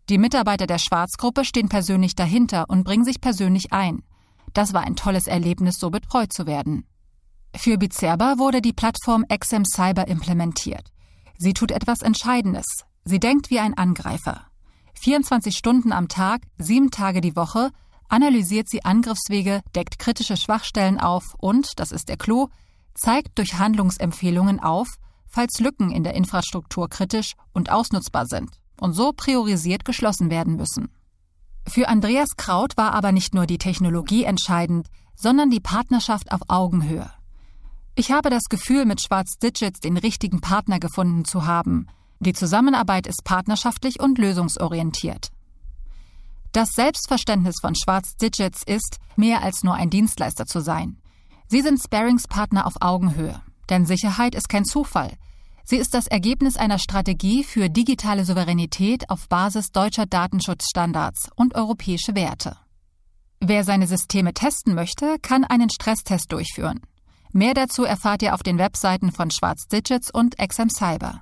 Die Mitarbeiter der Schwarz-Gruppe stehen persönlich dahinter und bringen sich persönlich ein. Das war ein tolles Erlebnis, so betreut zu werden. Für Bizerba wurde die Plattform X M Cyber implementiert. Sie tut etwas Entscheidendes. Sie denkt wie ein Angreifer. vierundzwanzig Stunden am Tag, sieben Tage die Woche, analysiert sie Angriffswege, deckt kritische Schwachstellen auf und, das ist der Clou, zeigt durch Handlungsempfehlungen auf, falls Lücken in der Infrastruktur kritisch und ausnutzbar sind und so priorisiert geschlossen werden müssen. Für Andreas Kraut war aber nicht nur die Technologie entscheidend, sondern die Partnerschaft auf Augenhöhe. Ich habe das Gefühl, mit Schwarz Digits den richtigen Partner gefunden zu haben. Die Zusammenarbeit ist partnerschaftlich und lösungsorientiert. Das Selbstverständnis von Schwarz Digits ist, mehr als nur ein Dienstleister zu sein. Sie sind Sparringspartner auf Augenhöhe, denn Sicherheit ist kein Zufall. Sie ist das Ergebnis einer Strategie für digitale Souveränität auf Basis deutscher Datenschutzstandards und europäische Werte. Wer seine Systeme testen möchte, kann einen Stresstest durchführen. Mehr dazu erfahrt ihr auf den Webseiten von Schwarz Digits und X M Cyber.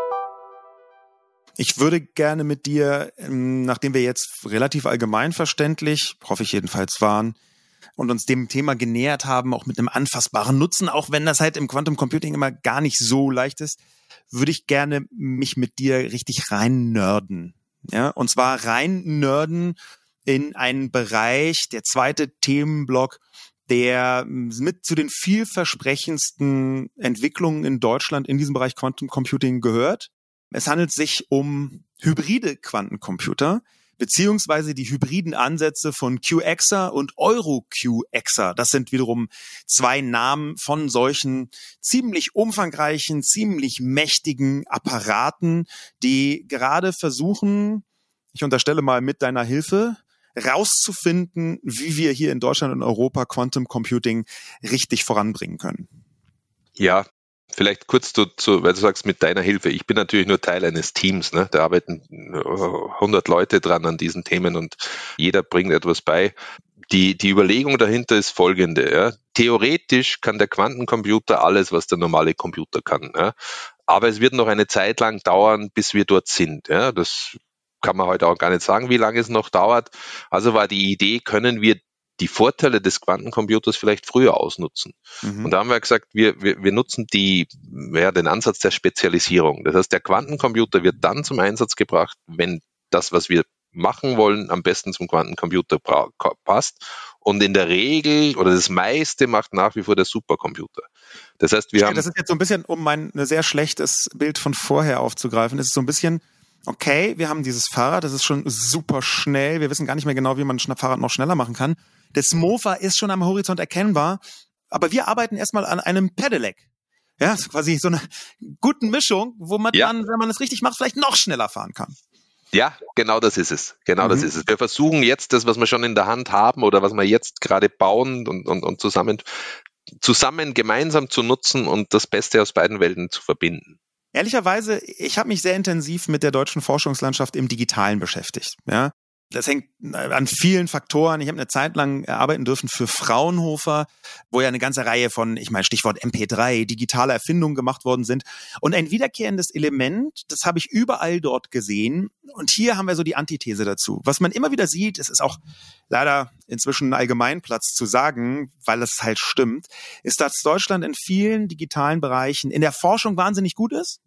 Ich würde gerne mit dir, nachdem wir jetzt relativ allgemein verständlich, hoffe ich jedenfalls waren, und uns dem Thema genähert haben, auch mit einem anfassbaren Nutzen, auch wenn das halt im Quantum Computing immer gar nicht so leicht ist, würde ich gerne mich mit dir richtig rein nerden. Ja, und zwar rein nerden in einen Bereich, der zweite Themenblock, der mit zu den vielversprechendsten Entwicklungen in Deutschland in diesem Bereich Quantum Computing gehört. Es handelt sich um hybride Quantencomputer, beziehungsweise die hybriden Ansätze von Q X A und EuroQ X A. Das sind wiederum zwei Namen von solchen ziemlich umfangreichen, ziemlich mächtigen Apparaten, die gerade versuchen, ich unterstelle mal mit deiner Hilfe, rauszufinden, wie wir hier in Deutschland und Europa Quantum Computing richtig voranbringen können. Ja, vielleicht kurz zu, zu, weil du sagst, mit deiner Hilfe. Ich bin natürlich nur Teil eines Teams, ne? Da arbeiten hundert Leute dran an diesen Themen und jeder bringt etwas bei. Die, die Überlegung dahinter ist folgende, ja. Theoretisch kann der Quantencomputer alles, was der normale Computer kann, ja. Aber es wird noch eine Zeit lang dauern, bis wir dort sind, ja. Das kann man heute auch gar nicht sagen, wie lange es noch dauert. Also war die Idee, können wir die Vorteile des Quantencomputers vielleicht früher ausnutzen. Mhm. Und da haben wir gesagt, wir, wir, wir nutzen die, ja, den Ansatz der Spezialisierung. Das heißt, der Quantencomputer wird dann zum Einsatz gebracht, wenn das, was wir machen wollen, am besten zum Quantencomputer bra- passt. Und in der Regel oder das meiste macht nach wie vor der Supercomputer. Das heißt, wir ja, haben... Das ist jetzt so ein bisschen, um mein ein sehr schlechtes Bild von vorher aufzugreifen, das ist so ein bisschen... Okay, wir haben dieses Fahrrad, das ist schon super schnell. Wir wissen gar nicht mehr genau, wie man ein Fahrrad noch schneller machen kann. Das Mofa ist schon am Horizont erkennbar, aber wir arbeiten erstmal an einem Pedelec. Ja, quasi so eine guten Mischung, wo man, ja. man, wenn man es richtig macht, vielleicht noch schneller fahren kann. Ja, genau das ist es. Genau mhm. das ist es. Wir versuchen jetzt das, was wir schon in der Hand haben oder was wir jetzt gerade bauen und, und, und zusammen, zusammen gemeinsam zu nutzen und das Beste aus beiden Welten zu verbinden. Ehrlicherweise, ich habe mich sehr intensiv mit der deutschen Forschungslandschaft im Digitalen beschäftigt. Ja, das hängt an vielen Faktoren. Ich habe eine Zeit lang arbeiten dürfen für Fraunhofer, wo ja eine ganze Reihe von, ich meine Stichwort M P drei, digitale Erfindungen gemacht worden sind. Und ein wiederkehrendes Element, das habe ich überall dort gesehen. Und hier haben wir so die Antithese dazu. Was man immer wieder sieht, es ist auch leider inzwischen ein Allgemeinplatz zu sagen, weil es halt stimmt, ist, dass Deutschland in vielen digitalen Bereichen in der Forschung wahnsinnig gut ist.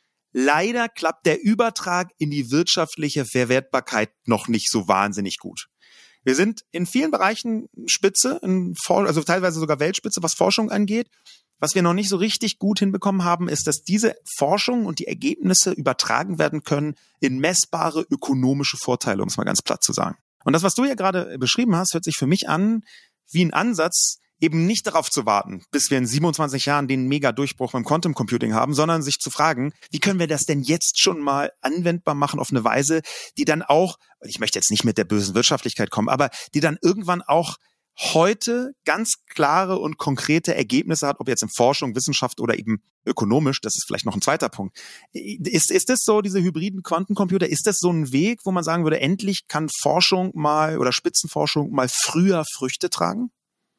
Leider klappt der Übertrag in die wirtschaftliche Verwertbarkeit noch nicht so wahnsinnig gut. Wir sind in vielen Bereichen Spitze, in, also teilweise sogar Weltspitze, was Forschung angeht. Was wir noch nicht so richtig gut hinbekommen haben, ist, dass diese Forschung und die Ergebnisse übertragen werden können in messbare ökonomische Vorteile, um es mal ganz platt zu sagen. Und das, was du hier gerade beschrieben hast, hört sich für mich an wie ein Ansatz, eben nicht darauf zu warten, bis wir in siebenundzwanzig Jahren den Mega-Durchbruch beim Quantum Computing haben, sondern sich zu fragen, wie können wir das denn jetzt schon mal anwendbar machen auf eine Weise, die dann auch, ich möchte jetzt nicht mit der bösen Wirtschaftlichkeit kommen, aber die dann irgendwann auch heute ganz klare und konkrete Ergebnisse hat, ob jetzt in Forschung, Wissenschaft oder eben ökonomisch, das ist vielleicht noch ein zweiter Punkt. Ist, ist das so, diese hybriden Quantencomputer, ist das so ein Weg, wo man sagen würde, endlich kann Forschung mal oder Spitzenforschung mal früher Früchte tragen?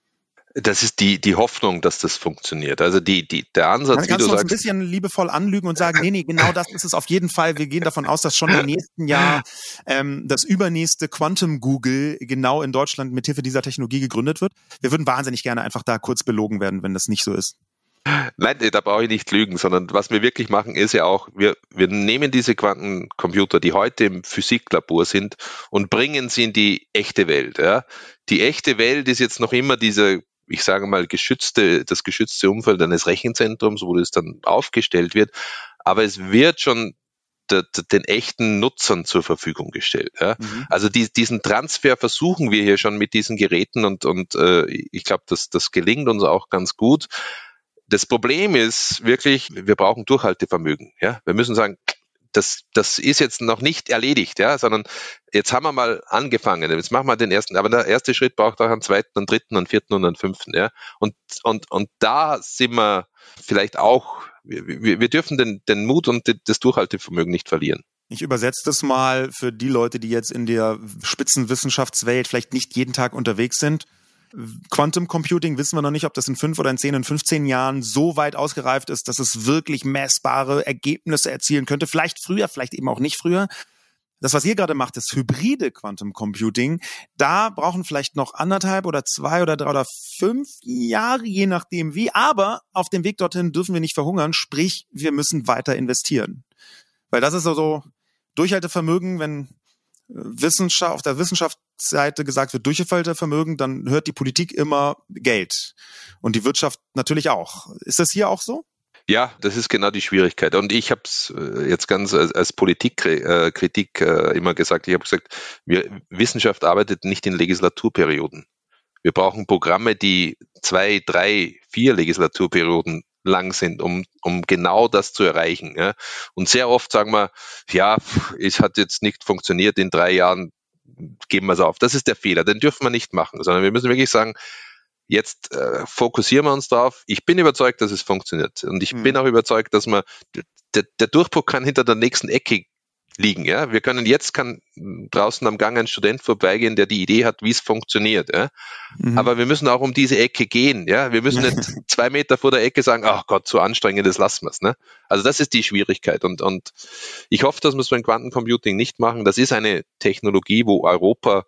Das ist die, die Hoffnung, dass das funktioniert. Also die, die, der Ansatz, Dann wie kannst du du uns sagst. ein bisschen liebevoll anlügen und sagen, nee, nee, genau das ist es auf jeden Fall. Wir gehen davon aus, dass schon im nächsten Jahr ähm, das übernächste Quantum Google genau in Deutschland mithilfe dieser Technologie gegründet wird. Wir würden wahnsinnig gerne einfach da kurz belogen werden, wenn das nicht so ist. Nein, da brauche ich nicht lügen, sondern was wir wirklich machen, ist ja auch, wir, wir nehmen diese Quantencomputer, die heute im Physiklabor sind, und bringen sie in die echte Welt. Ja. Die echte Welt ist jetzt noch immer diese, ich sage mal, geschützte, das geschützte Umfeld eines Rechenzentrums, wo das dann aufgestellt wird. Aber es wird schon de, de, den echten Nutzern zur Verfügung gestellt. Ja. Mhm. Also die, diesen Transfer versuchen wir hier schon mit diesen Geräten und, und äh, ich glaube, das, das gelingt uns auch ganz gut. Das Problem ist wirklich, wir brauchen Durchhaltevermögen. Ja, wir müssen sagen, das, das ist jetzt noch nicht erledigt, ja, sondern jetzt haben wir mal angefangen. Jetzt machen wir den ersten, aber der erste Schritt braucht auch einen zweiten, einen dritten, einen vierten und einen fünften, ja. Und und und da sind wir vielleicht auch. Wir, wir dürfen den, den Mut und das Durchhaltevermögen nicht verlieren. Ich übersetze das mal für die Leute, die jetzt in der Spitzenwissenschaftswelt vielleicht nicht jeden Tag unterwegs sind. Quantum Computing wissen wir noch nicht, ob das in fünf oder in zehn, in fünfzehn Jahren so weit ausgereift ist, dass es wirklich messbare Ergebnisse erzielen könnte. Vielleicht früher, vielleicht eben auch nicht früher. Das, was ihr gerade macht, ist hybride Quantum Computing. Da brauchen vielleicht noch anderthalb oder zwei oder drei oder fünf Jahre, je nachdem wie. Aber auf dem Weg dorthin dürfen wir nicht verhungern. Sprich, wir müssen weiter investieren. Weil das ist so, so Durchhaltevermögen, wenn Wissenschaft, auf der Wissenschaftsseite gesagt wird, Durchhaltevermögen, dann hört die Politik immer Geld. Und die Wirtschaft natürlich auch. Ist das hier auch so? Ja, das ist genau die Schwierigkeit. Und ich habe es jetzt ganz als, als Politikkritik äh, immer gesagt, ich habe gesagt, wir, Wissenschaft arbeitet nicht in Legislaturperioden. Wir brauchen Programme, die zwei, drei, vier Legislaturperioden lang sind, um um genau das zu erreichen. Ja. Und sehr oft sagen wir, ja, es hat jetzt nicht funktioniert, in drei Jahren geben wir es auf. Das ist der Fehler, den dürfen wir nicht machen, sondern wir müssen wirklich sagen, jetzt äh, fokussieren wir uns drauf. Ich bin überzeugt, dass es funktioniert. Und ich mhm. bin auch überzeugt, dass man, der, der Durchbruch kann hinter der nächsten Ecke liegen. Ja, wir können jetzt kann draußen am Gang ein Student vorbeigehen, der die Idee hat, wie es funktioniert. Ja, mhm. aber wir müssen auch um diese Ecke gehen. Ja, wir müssen nicht zwei Meter vor der Ecke sagen, ach Gott, so anstrengend, das lassen wir es. Ne? Also das ist die Schwierigkeit. Und und ich hoffe, dass wir es beim Quantencomputing nicht machen. Das ist eine Technologie, wo Europa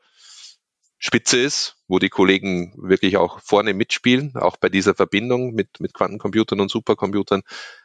Spitze ist, wo die Kollegen wirklich auch vorne mitspielen, auch bei dieser Verbindung mit mit Quantencomputern und Supercomputern.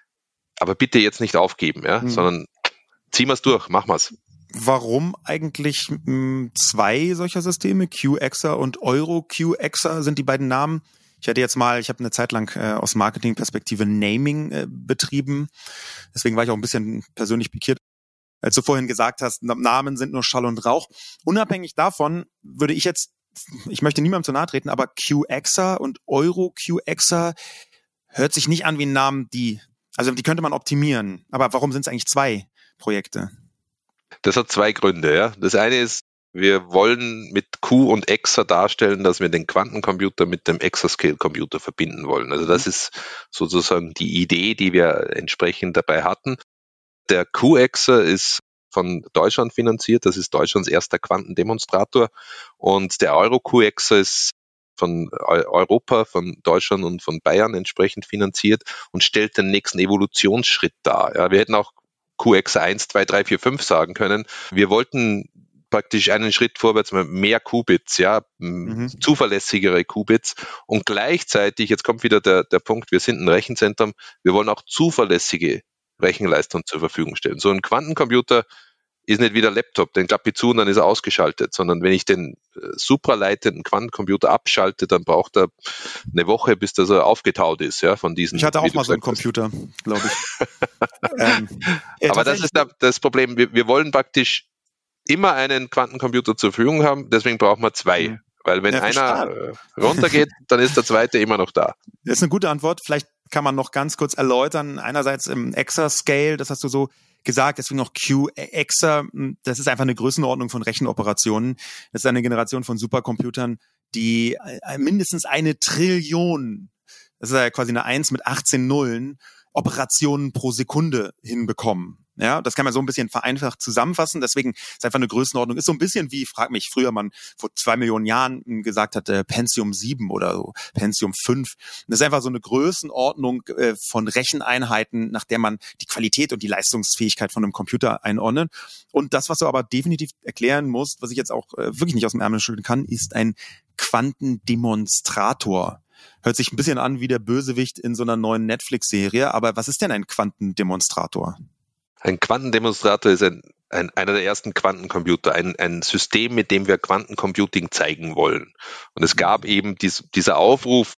Aber bitte jetzt nicht aufgeben, ja, mhm. sondern ziehen wir es durch, machen wir es. Warum eigentlich mh, zwei solcher Systeme, Q E X A und Euro Q E X A sind die beiden Namen? Ich hatte jetzt mal, ich habe eine Zeit lang äh, aus Marketingperspektive Naming äh, betrieben. Deswegen war ich auch ein bisschen persönlich pikiert, als du vorhin gesagt hast, Namen sind nur Schall und Rauch. Unabhängig davon würde ich jetzt, ich möchte niemandem zu nahe treten, aber Q E X A und Euro Q E X A hört sich nicht an wie ein Namen, die, also die könnte man optimieren. Aber warum sind es eigentlich zwei Projekte? Das hat zwei Gründe. Ja. Das eine ist, wir wollen mit Q und Exa darstellen, dass wir den Quantencomputer mit dem Exascale-Computer verbinden wollen. Also das ist sozusagen die Idee, die wir entsprechend dabei hatten. Der Q E X A ist von Deutschland finanziert. Das ist Deutschlands erster Quantendemonstrator. Und der Euro Q E X A ist von Europa, von Deutschland und von Bayern entsprechend finanziert und stellt den nächsten Evolutionsschritt dar. Ja, wir hätten auch Q E X A eins, zwei, drei, vier, fünf sagen können. Wir wollten praktisch einen Schritt vorwärts, mehr Qubits, ja, mhm. zuverlässigere Qubits und gleichzeitig, jetzt kommt wieder der, der Punkt, wir sind ein Rechenzentrum, wir wollen auch zuverlässige Rechenleistung zur Verfügung stellen. So ein Quantencomputer ist nicht wie der Laptop, den klappe ich zu und dann ist er ausgeschaltet, sondern wenn ich den äh, supraleitenden Quantencomputer abschalte, dann braucht er eine Woche, bis das er aufgetaut ist, ja, von diesen. Ich hatte auch mal so einen Computer, glaube ich. ähm, ja, Aber das ist da, das Problem. Wir, wir wollen praktisch immer einen Quantencomputer zur Verfügung haben, deswegen brauchen wir zwei. Mhm. Weil wenn ja, einer äh, runtergeht, dann ist der zweite immer noch da. Das ist eine gute Antwort. Vielleicht kann man noch ganz kurz erläutern. Einerseits im Exascale, das hast du so gesagt, deswegen noch Q E X A, das ist einfach eine Größenordnung von Rechenoperationen. Das ist eine Generation von Supercomputern, die mindestens eine Trillion, das ist ja quasi eine eins mit achtzehn Nullen, Operationen pro Sekunde hinbekommen. Ja, das kann man so ein bisschen vereinfacht zusammenfassen. Deswegen ist einfach eine Größenordnung. Ist so ein bisschen wie, frag mich, früher man vor zwei Millionen Jahren gesagt hat, äh, Pentium sieben oder so, Pentium fünf. Das ist einfach so eine Größenordnung äh, von Recheneinheiten, nach der man die Qualität und die Leistungsfähigkeit von einem Computer einordnet. Und das, was du aber definitiv erklären musst, was ich jetzt auch äh, wirklich nicht aus dem Ärmel schütteln kann, ist ein Quantendemonstrator. Hört sich ein bisschen an wie der Bösewicht in so einer neuen Netflix-Serie, aber was ist denn ein Quantendemonstrator? Ein Quantendemonstrator ist ein, ein, einer der ersten Quantencomputer, ein, ein System, mit dem wir Quantencomputing zeigen wollen. Und es gab eben dies, dieser Aufruf,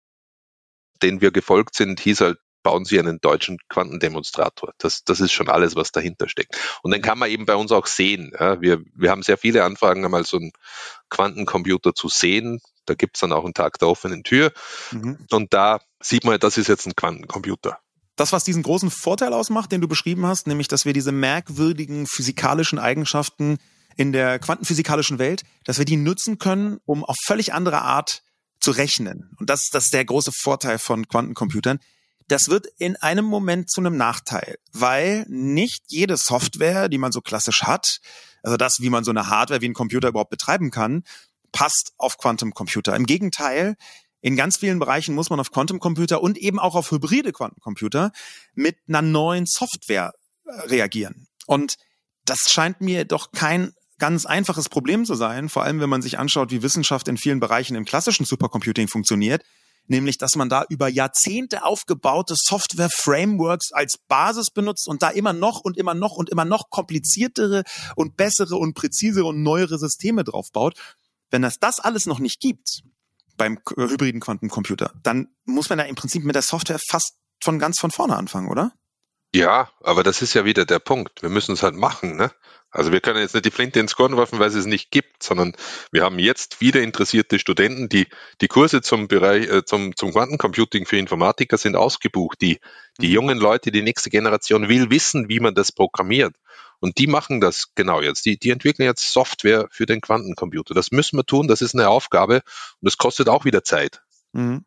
den wir gefolgt sind, hieß halt, bauen Sie einen deutschen Quantendemonstrator. Das, das ist schon alles, was dahinter steckt. Und dann kann man eben bei uns auch sehen, ja, wir, wir haben sehr viele Anfragen, einmal so einen Quantencomputer zu sehen. Da gibt's dann auch einen Tag der offenen Tür. Mhm. Und da sieht man, das ist jetzt ein Quantencomputer. Das, was diesen großen Vorteil ausmacht, den du beschrieben hast, nämlich, dass wir diese merkwürdigen physikalischen Eigenschaften in der quantenphysikalischen Welt, dass wir die nutzen können, um auf völlig andere Art zu rechnen. Und das, das ist der große Vorteil von Quantencomputern. Das wird in einem Moment zu einem Nachteil, weil nicht jede Software, die man so klassisch hat, also das, wie man so eine Hardware wie ein Computer überhaupt betreiben kann, passt auf Quantencomputer. Im Gegenteil, in ganz vielen Bereichen muss man auf Quantencomputer und eben auch auf hybride Quantencomputer mit einer neuen Software reagieren. Und das scheint mir doch kein ganz einfaches Problem zu sein, vor allem wenn man sich anschaut, wie Wissenschaft in vielen Bereichen im klassischen Supercomputing funktioniert, nämlich dass man da über Jahrzehnte aufgebaute Software-Frameworks als Basis benutzt und da immer noch und immer noch und immer noch kompliziertere und bessere und präzisere und neuere Systeme drauf baut. Wenn es das alles noch nicht gibt beim hybriden Quantencomputer, dann muss man da im Prinzip mit der Software fast von ganz von vorne anfangen, oder? Ja, aber das ist ja wieder der Punkt. Wir müssen es halt machen, ne? Also wir können jetzt nicht die Flinte ins Korn werfen, weil es es nicht gibt, sondern wir haben jetzt wieder interessierte Studenten, die die Kurse zum Bereich äh, zum zum Quantencomputing für Informatiker sind ausgebucht. Die die jungen Leute, die nächste Generation will wissen, wie man das programmiert. Und die machen das genau jetzt. Die, die entwickeln jetzt Software für den Quantencomputer. Das müssen wir tun, das ist eine Aufgabe und das kostet auch wieder Zeit. Mhm.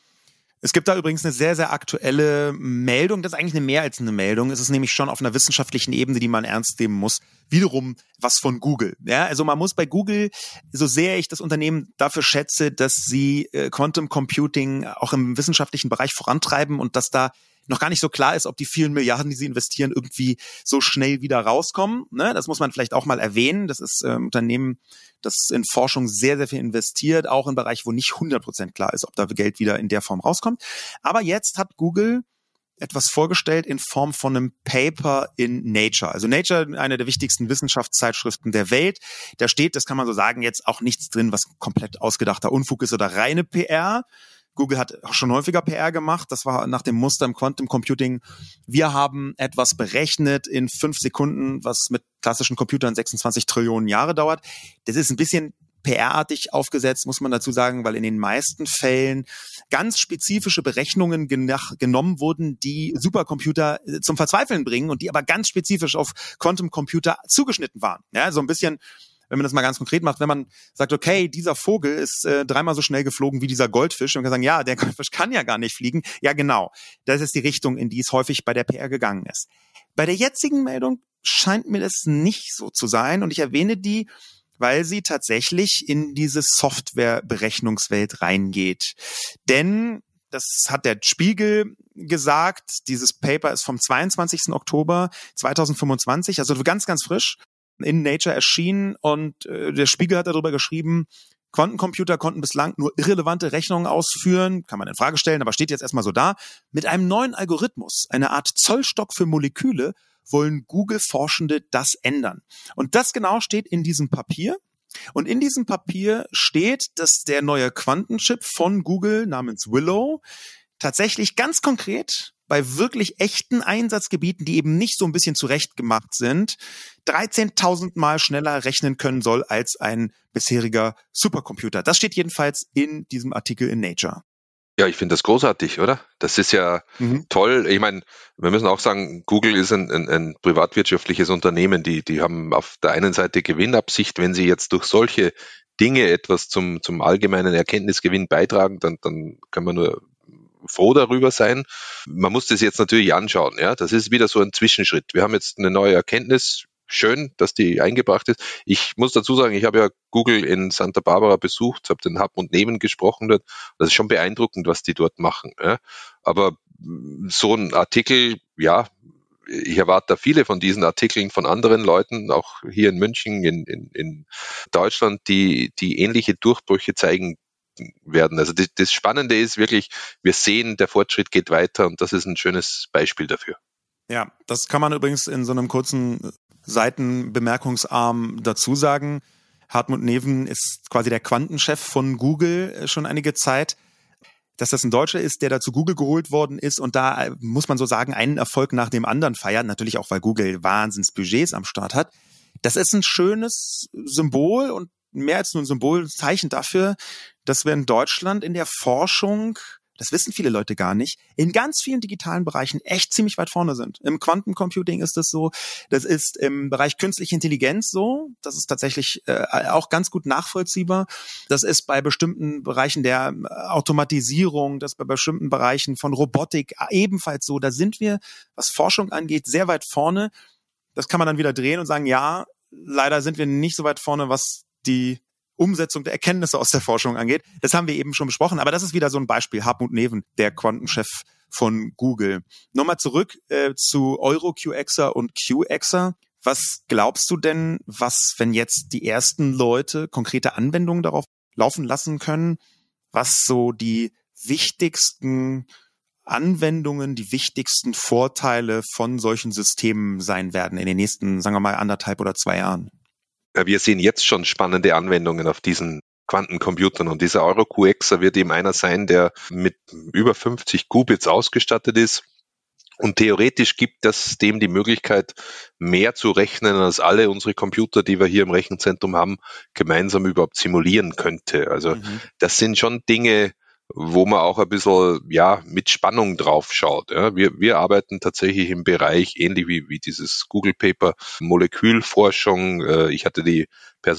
Es gibt da übrigens eine sehr, sehr aktuelle Meldung. Das ist eigentlich eine mehr als eine Meldung. Es ist nämlich schon auf einer wissenschaftlichen Ebene, die man ernst nehmen muss. Wiederum was von Google. Ja, also man muss bei Google, so sehr ich das Unternehmen dafür schätze, dass sie äh, Quantum Computing auch im wissenschaftlichen Bereich vorantreiben und dass da noch gar nicht so klar ist, ob die vielen Milliarden, die sie investieren, irgendwie so schnell wieder rauskommen. Ne? Das muss man vielleicht auch mal erwähnen. Das ist ein ähm, Unternehmen, das in Forschung sehr, sehr viel investiert, auch in Bereich, wo nicht hundert Prozent klar ist, ob da Geld wieder in der Form rauskommt. Aber jetzt hat Google etwas vorgestellt in Form von einem Paper in Nature. Also Nature, eine der wichtigsten Wissenschaftszeitschriften der Welt. Da steht, das kann man so sagen, jetzt auch nichts drin, was komplett ausgedachter Unfug ist oder reine P R. Google hat schon häufiger P R gemacht. Das war nach dem Muster im Quantum Computing. Wir haben etwas berechnet in fünf Sekunden, was mit klassischen Computern sechsundzwanzig Trillionen Jahre dauert. Das ist ein bisschen P R-artig aufgesetzt, muss man dazu sagen, weil in den meisten Fällen ganz spezifische Berechnungen genach, genommen wurden, die Supercomputer zum Verzweifeln bringen und die aber ganz spezifisch auf Quantum Computer zugeschnitten waren. Ja, so ein bisschen, wenn man das mal ganz konkret macht, wenn man sagt, okay, dieser Vogel ist äh, dreimal so schnell geflogen wie dieser Goldfisch, und man kann sagen, ja, der Goldfisch kann ja gar nicht fliegen. Ja, genau. Das ist die Richtung, in die es häufig bei der P R gegangen ist. Bei der jetzigen Meldung scheint mir das nicht so zu sein, und ich erwähne die, weil sie tatsächlich in diese Softwareberechnungswelt reingeht. Denn, das hat der Spiegel gesagt, dieses Paper ist vom zweiundzwanzigsten Oktober zweitausendfünfundzwanzig, also ganz, ganz frisch, in Nature erschienen, und äh, der Spiegel hat darüber geschrieben, Quantencomputer konnten bislang nur irrelevante Rechnungen ausführen, kann man in Frage stellen, aber steht jetzt erstmal so da. Mit einem neuen Algorithmus, eine Art Zollstock für Moleküle, wollen Google-Forschende das ändern. Und das genau steht in diesem Papier. Und in diesem Papier steht, dass der neue Quantenchip von Google namens Willow tatsächlich ganz konkret bei wirklich echten Einsatzgebieten, die eben nicht so ein bisschen zurechtgemacht sind, dreizehntausend Mal schneller rechnen können soll als ein bisheriger Supercomputer. Das steht jedenfalls in diesem Artikel in Nature. Ja, ich finde das großartig, oder? Das ist ja mhm. toll. Ich meine, wir müssen auch sagen, Google ist ein, ein, ein privatwirtschaftliches Unternehmen. Die, die haben auf der einen Seite Gewinnabsicht. Wenn sie jetzt durch solche Dinge etwas zum, zum allgemeinen Erkenntnisgewinn beitragen, dann, dann kann man nur froh darüber sein. Man muss das jetzt natürlich anschauen. Ja, das ist wieder so ein Zwischenschritt. Wir haben jetzt eine neue Erkenntnis. Schön, dass die eingebracht ist. Ich muss dazu sagen, ich habe ja Google in Santa Barbara besucht, habe den Hub und Neben gesprochen dort. Das ist schon beeindruckend, was die dort machen. Ja. Aber so ein Artikel, ja, ich erwarte da viele von diesen Artikeln von anderen Leuten, auch hier in München, in, in, in Deutschland, die, die ähnliche Durchbrüche zeigen werden. Also das, das Spannende ist wirklich, wir sehen, der Fortschritt geht weiter und das ist ein schönes Beispiel dafür. Ja, das kann man übrigens in so einem kurzen Seitenbemerkungsarm dazu sagen. Hartmut Neven ist quasi der Quantenchef von Google schon einige Zeit. Dass das ein Deutscher ist, der da zu Google geholt worden ist und da, muss man so sagen, einen Erfolg nach dem anderen feiert. Natürlich auch, weil Google Wahnsinnsbudgets am Start hat. Das ist ein schönes Symbol und mehr als nur ein Symbolzeichen dafür, dass wir in Deutschland in der Forschung, das wissen viele Leute gar nicht, in ganz vielen digitalen Bereichen echt ziemlich weit vorne sind. Im Quantencomputing ist das so, das ist im Bereich künstliche Intelligenz so, das ist tatsächlich äh, auch ganz gut nachvollziehbar. Das ist bei bestimmten Bereichen der Automatisierung, das ist bei bestimmten Bereichen von Robotik ebenfalls so. Da sind wir, was Forschung angeht, sehr weit vorne. Das kann man dann wieder drehen und sagen, ja, leider sind wir nicht so weit vorne, was die Umsetzung der Erkenntnisse aus der Forschung angeht. Das haben wir eben schon besprochen, aber das ist wieder so ein Beispiel. Hartmut Neven, der Quantenchef von Google. Nochmal zurück äh, zu EuroQXer und QXer. Was glaubst du denn, was, wenn jetzt die ersten Leute konkrete Anwendungen darauf laufen lassen können, was so die wichtigsten Anwendungen, die wichtigsten Vorteile von solchen Systemen sein werden in den nächsten, sagen wir mal, anderthalb oder zwei Jahren? Wir sehen jetzt schon spannende Anwendungen auf diesen Quantencomputern und dieser EuroQXer wird eben einer sein, der mit über fünfzig Qubits ausgestattet ist und theoretisch gibt das dem die Möglichkeit, mehr zu rechnen, als alle unsere Computer, die wir hier im Rechenzentrum haben, gemeinsam überhaupt simulieren könnte. Also mhm. das sind schon Dinge, wo man auch ein bisschen, ja, mit Spannung drauf schaut. Ja. Wir, wir arbeiten tatsächlich im Bereich, ähnlich wie, wie dieses Google Paper, Molekülforschung. Äh, ich hatte die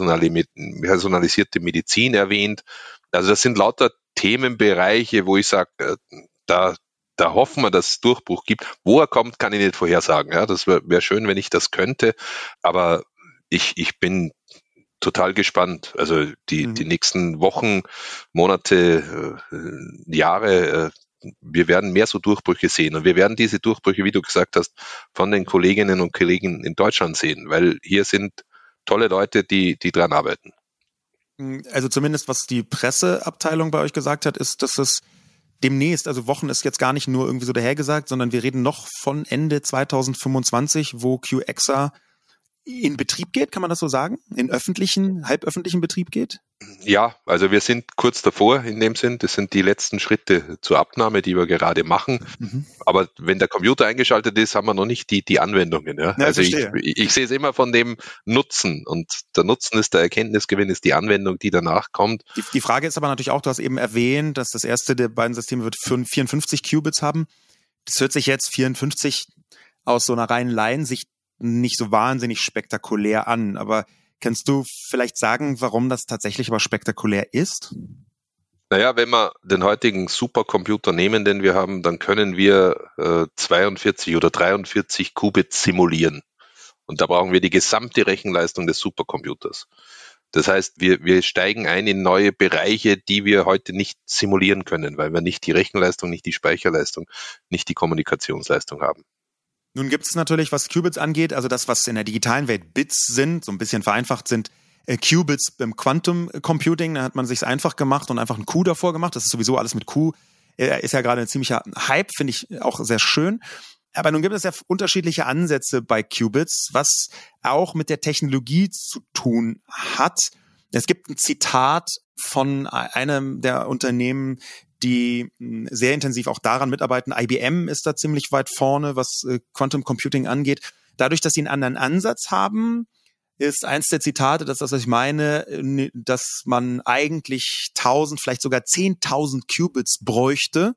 personalisierte Medizin erwähnt. Also das sind lauter Themenbereiche, wo ich sage, äh, da, da hoffen wir, dass es Durchbruch gibt. Wo er kommt, kann ich nicht vorhersagen. Ja. Das wäre wär schön, wenn ich das könnte. Aber ich, ich bin total gespannt. Also die, mhm. die nächsten Wochen, Monate, äh, Jahre, äh, wir werden mehr so Durchbrüche sehen. Und wir werden diese Durchbrüche, wie du gesagt hast, von den Kolleginnen und Kollegen in Deutschland sehen, weil hier sind tolle Leute, die, die dran arbeiten. Also zumindest, was die Presseabteilung bei euch gesagt hat, ist, dass es demnächst, also Wochen ist jetzt gar nicht nur irgendwie so dahergesagt, sondern wir reden noch von Ende zwanzig fünfundzwanzig, wo QXer in Betrieb geht, kann man das so sagen? In öffentlichen, halböffentlichen Betrieb geht? Ja, also wir sind kurz davor in dem Sinn. Das sind die letzten Schritte zur Abnahme, die wir gerade machen. Mhm. Aber wenn der Computer eingeschaltet ist, haben wir noch nicht die, die Anwendungen. Ja? Ja, also ich, ich, ich sehe es immer von dem Nutzen. Und der Nutzen ist der Erkenntnisgewinn, ist die Anwendung, die danach kommt. Die, die Frage ist aber natürlich auch, du hast eben erwähnt, dass das erste der beiden Systeme wird vierundfünfzig Qubits haben. Das hört sich jetzt vierundfünfzig aus so einer reinen Laiensicht nicht so wahnsinnig spektakulär an, aber kannst du vielleicht sagen, warum das tatsächlich aber spektakulär ist? Naja, wenn wir den heutigen Supercomputer nehmen, den wir haben, dann können wir äh, zweiundvierzig oder dreiundvierzig Qubits simulieren. Und da brauchen wir die gesamte Rechenleistung des Supercomputers. Das heißt, wir, wir steigen ein in neue Bereiche, die wir heute nicht simulieren können, weil wir nicht die Rechenleistung, nicht die Speicherleistung, nicht die Kommunikationsleistung haben. Nun gibt es natürlich, was Qubits angeht, also das, was in der digitalen Welt Bits sind, so ein bisschen vereinfacht sind, äh, Qubits beim Quantum Computing, da hat man sich's einfach gemacht und einfach ein Q davor gemacht. Das ist sowieso alles mit Q. Äh, ist ja gerade ein ziemlicher Hype, finde ich auch sehr schön. Aber nun gibt es ja unterschiedliche Ansätze bei Qubits, was auch mit der Technologie zu tun hat. Es gibt ein Zitat von einem der Unternehmen, die sehr intensiv auch daran mitarbeiten. I B M ist da ziemlich weit vorne, was äh, Quantum Computing angeht. Dadurch, dass sie einen anderen Ansatz haben, ist eins der Zitate, das, was ich meine, dass man eigentlich tausend, vielleicht sogar zehntausend Qubits bräuchte,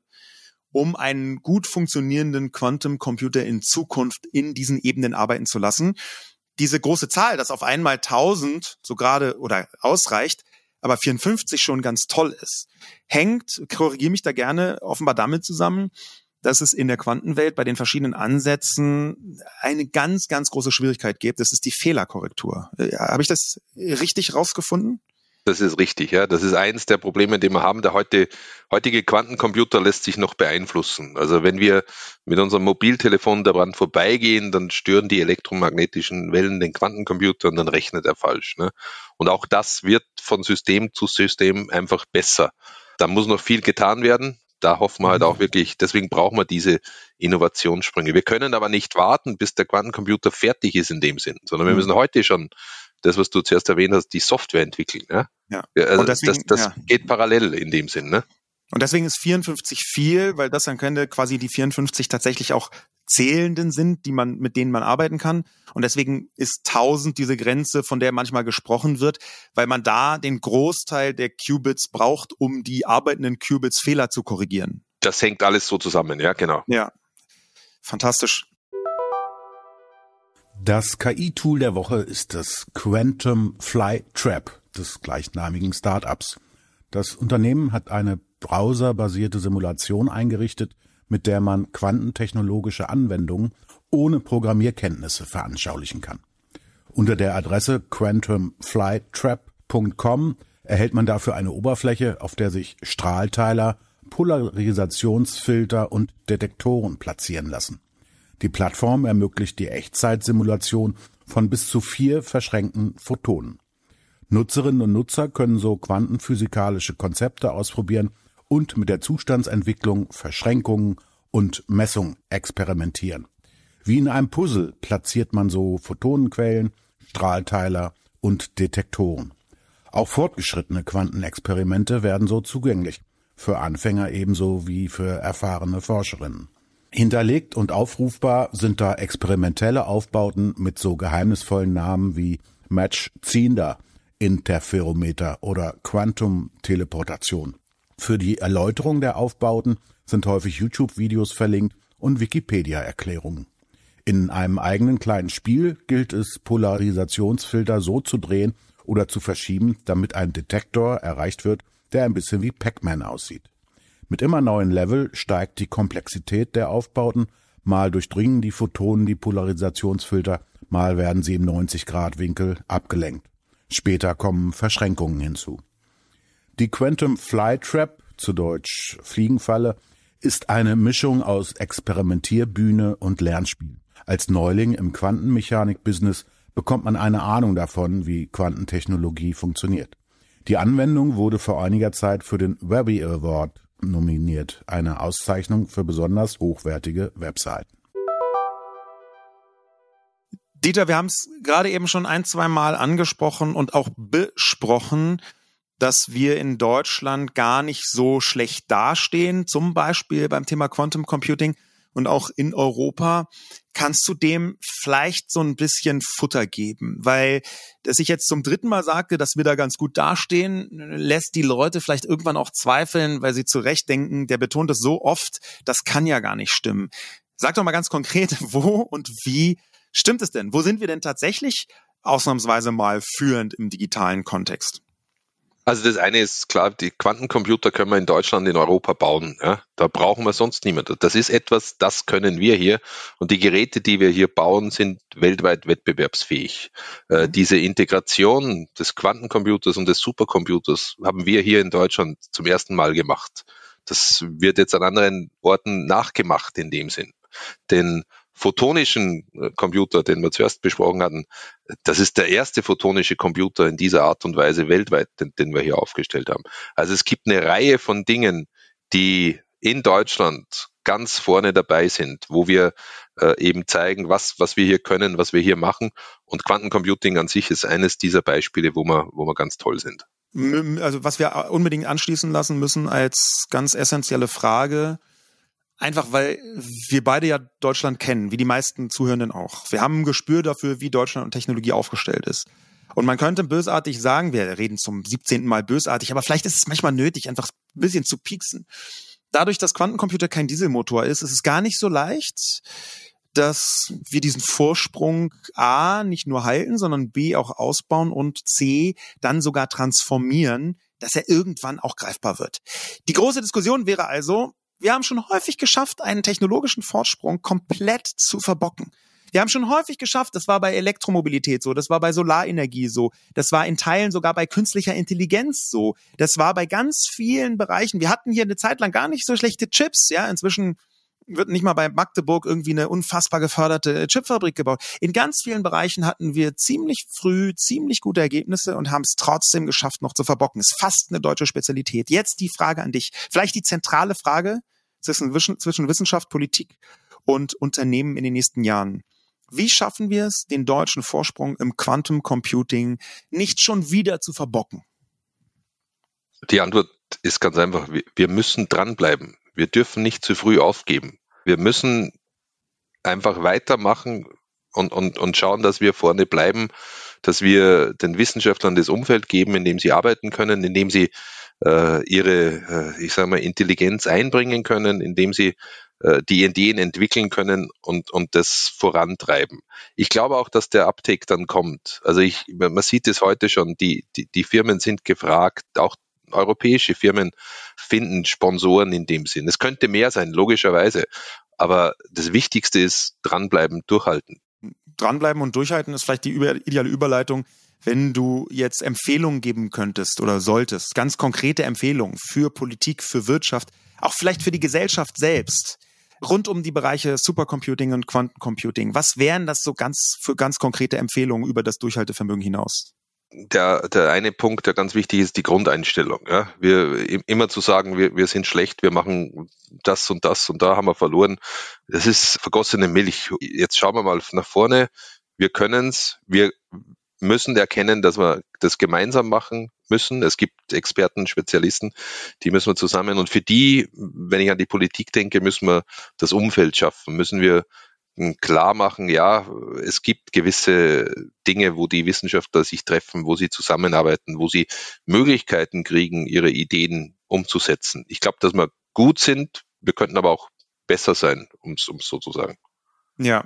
um einen gut funktionierenden Quantum Computer in Zukunft in diesen Ebenen arbeiten zu lassen. Diese große Zahl, dass auf einmal tausend so gerade oder ausreicht, aber vierundfünfzig schon ganz toll ist. Hängt, korrigiere mich da gerne, offenbar damit zusammen, dass es in der Quantenwelt bei den verschiedenen Ansätzen eine ganz, ganz große Schwierigkeit gibt. Das ist die Fehlerkorrektur. Ja, habe ich das richtig rausgefunden? Das ist richtig, ja. Das ist eins der Probleme, die wir haben. Der heute, heutige Quantencomputer lässt sich noch beeinflussen. Also wenn wir mit unserem Mobiltelefon daran vorbeigehen, dann stören die elektromagnetischen Wellen den Quantencomputer und dann rechnet er falsch. Ne? Und auch das wird von System zu System einfach besser. Da muss noch viel getan werden. Da hoffen wir halt auch wirklich, deswegen brauchen wir diese Innovationssprünge. Wir können aber nicht warten, bis der Quantencomputer fertig ist in dem Sinn, sondern wir müssen heute schon das, was du zuerst erwähnt hast, die Software entwickeln. Ja? Ja. Also und deswegen, das das ja. geht parallel in dem Sinn. Ne? Und deswegen ist vierundfünfzig viel, weil das dann könnte quasi die vierundfünfzig tatsächlich auch Zählenden sind, die man, mit denen man arbeiten kann. Und deswegen ist tausend diese Grenze, von der manchmal gesprochen wird, weil man da den Großteil der Qubits braucht, um die arbeitenden Qubits Fehler zu korrigieren. Das hängt alles so zusammen, ja, genau. Ja, fantastisch. Das K I-Tool der Woche ist das Quantum Fly Trap des gleichnamigen Startups. Das Unternehmen hat eine browserbasierte Simulation eingerichtet, mit der man quantentechnologische Anwendungen ohne Programmierkenntnisse veranschaulichen kann. Unter der Adresse quantum fly trap punkt com erhält man dafür eine Oberfläche, auf der sich Strahlteiler, Polarisationsfilter und Detektoren platzieren lassen. Die Plattform ermöglicht die Echtzeitsimulation von bis zu vier verschränkten Photonen. Nutzerinnen und Nutzer können so quantenphysikalische Konzepte ausprobieren und mit der Zustandsentwicklung, Verschränkungen und Messung experimentieren. Wie in einem Puzzle platziert man so Photonenquellen, Strahlteiler und Detektoren. Auch fortgeschrittene Quantenexperimente werden so zugänglich, für Anfänger ebenso wie für erfahrene Forscherinnen. Hinterlegt und aufrufbar sind da experimentelle Aufbauten mit so geheimnisvollen Namen wie Match-Ziehender, Interferometer oder Quantum-Teleportation. Für die Erläuterung der Aufbauten sind häufig YouTube-Videos verlinkt und Wikipedia-Erklärungen. In einem eigenen kleinen Spiel gilt es, Polarisationsfilter so zu drehen oder zu verschieben, damit ein Detektor erreicht wird, der ein bisschen wie Pac-Man aussieht. Mit immer neuen Level steigt die Komplexität der Aufbauten, mal durchdringen die Photonen die Polarisationsfilter, mal werden sie im neunzig Grad Winkel abgelenkt. Später kommen Verschränkungen hinzu. Die Quantum Fly Trap, zu Deutsch Fliegenfalle, ist eine Mischung aus Experimentierbühne und Lernspiel. Als Neuling im Quantenmechanik-Business bekommt man eine Ahnung davon, wie Quantentechnologie funktioniert. Die Anwendung wurde vor einiger Zeit für den Webby Award nominiert, eine Auszeichnung für besonders hochwertige Webseiten. Dieter, wir haben es gerade eben schon ein, zwei Mal angesprochen und auch besprochen, dass wir in Deutschland gar nicht so schlecht dastehen, zum Beispiel beim Thema Quantum Computing und auch in Europa. Kannst du dem vielleicht so ein bisschen Futter geben? Weil, dass ich jetzt zum dritten Mal sagte, dass wir da ganz gut dastehen, lässt die Leute vielleicht irgendwann auch zweifeln, weil sie zu Recht denken, der betont es so oft, das kann ja gar nicht stimmen. Sag doch mal ganz konkret, wo und wie stimmt es denn? Wo sind wir denn tatsächlich ausnahmsweise mal führend im digitalen Kontext? Also das eine ist klar, die Quantencomputer können wir in Deutschland, in Europa bauen. Ja? Da brauchen wir sonst niemanden. Das ist etwas, das können wir hier. Und die Geräte, die wir hier bauen, sind weltweit wettbewerbsfähig. Mhm. Äh, diese Integration des Quantencomputers und des Supercomputers haben wir hier in Deutschland zum ersten Mal gemacht. Das wird jetzt an anderen Orten nachgemacht in dem Sinn. Den photonischen Computer, den wir zuerst besprochen hatten, das ist der erste photonische Computer in dieser Art und Weise weltweit, den, den wir hier aufgestellt haben. Also es gibt eine Reihe von Dingen, die in Deutschland ganz vorne dabei sind, wo wir äh, eben zeigen, was, was wir hier können, was wir hier machen. Und Quantencomputing an sich ist eines dieser Beispiele, wo wir, wo wir ganz toll sind. Also was wir unbedingt anschließen lassen müssen als ganz essentielle Frage, einfach weil wir beide ja Deutschland kennen, wie die meisten Zuhörenden auch. Wir haben ein Gespür dafür, wie Deutschland und Technologie aufgestellt ist. Und man könnte bösartig sagen, wir reden zum siebzehnten Mal bösartig, aber vielleicht ist es manchmal nötig, einfach ein bisschen zu pieksen. Dadurch, dass Quantencomputer kein Dieselmotor ist, ist es gar nicht so leicht, dass wir diesen Vorsprung A nicht nur halten, sondern B auch ausbauen und C dann sogar transformieren, dass er irgendwann auch greifbar wird. Die große Diskussion wäre also, wir haben schon häufig geschafft, einen technologischen Vorsprung komplett zu verbocken. Wir haben schon häufig geschafft, das war bei Elektromobilität so, das war bei Solarenergie so, das war in Teilen sogar bei künstlicher Intelligenz so, das war bei ganz vielen Bereichen. Wir hatten hier eine Zeit lang gar nicht so schlechte Chips, ja, inzwischen wird nicht mal bei Magdeburg irgendwie eine unfassbar geförderte Chipfabrik gebaut. In ganz vielen Bereichen hatten wir ziemlich früh ziemlich gute Ergebnisse und haben es trotzdem geschafft, noch zu verbocken. Ist fast eine deutsche Spezialität. Jetzt die Frage an dich, vielleicht die zentrale Frage zwischen, zwischen Wissenschaft, Politik und Unternehmen in den nächsten Jahren. Wie schaffen wir es, den deutschen Vorsprung im Quantum Computing nicht schon wieder zu verbocken? Die Antwort ist ganz einfach. Wir müssen dranbleiben. Wir dürfen nicht zu früh aufgeben. Wir müssen einfach weitermachen und, und, und schauen, dass wir vorne bleiben, dass wir den Wissenschaftlern das Umfeld geben, in dem sie arbeiten können, in dem sie äh, ihre, äh, ich sage mal, Intelligenz einbringen können, in dem sie äh, die Ideen entwickeln können und, und das vorantreiben. Ich glaube auch, dass der Uptake dann kommt. Also ich, man sieht es heute schon, die, die, die Firmen sind gefragt, auch europäische Firmen finden Sponsoren in dem Sinn. Es könnte mehr sein, logischerweise. Aber das Wichtigste ist dranbleiben, durchhalten. Dranbleiben und durchhalten ist vielleicht die ideale Überleitung, wenn du jetzt Empfehlungen geben könntest oder solltest, ganz konkrete Empfehlungen für Politik, für Wirtschaft, auch vielleicht für die Gesellschaft selbst, rund um die Bereiche Supercomputing und Quantencomputing. Was wären das so ganz für ganz konkrete Empfehlungen über das Durchhaltevermögen hinaus? Der, der eine Punkt, der ganz wichtig ist, die Grundeinstellung. Ja. Wir immer zu sagen, wir, wir sind schlecht, wir machen das und das und da haben wir verloren. Das ist vergossene Milch. Jetzt schauen wir mal nach vorne. Wir können's. Wir müssen erkennen, dass wir das gemeinsam machen müssen. Es gibt Experten, Spezialisten, die müssen wir zusammen. Und für die, wenn ich an die Politik denke, müssen wir das Umfeld schaffen. Müssen wir klar machen, ja, es gibt gewisse Dinge, wo die Wissenschaftler sich treffen, wo sie zusammenarbeiten, wo sie Möglichkeiten kriegen, ihre Ideen umzusetzen. Ich glaube, dass wir gut sind, wir könnten aber auch besser sein, um es so zu sagen. Ja,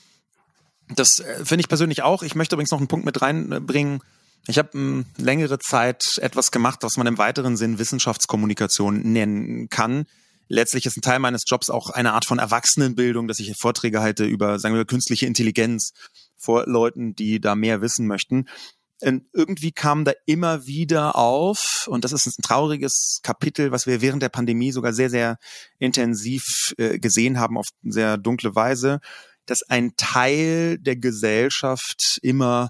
das finde ich persönlich auch. Ich möchte übrigens noch einen Punkt mit reinbringen. Ich habe ähm, längere Zeit etwas gemacht, was man im weiteren Sinn Wissenschaftskommunikation nennen kann. Letztlich ist ein Teil meines Jobs auch eine Art von Erwachsenenbildung, dass ich Vorträge halte über, sagen wir, künstliche Intelligenz vor Leuten, die da mehr wissen möchten. Und irgendwie kam da immer wieder auf, und das ist ein trauriges Kapitel, was wir während der Pandemie sogar sehr, sehr intensiv äh, gesehen haben, auf eine sehr dunkle Weise, dass ein Teil der Gesellschaft immer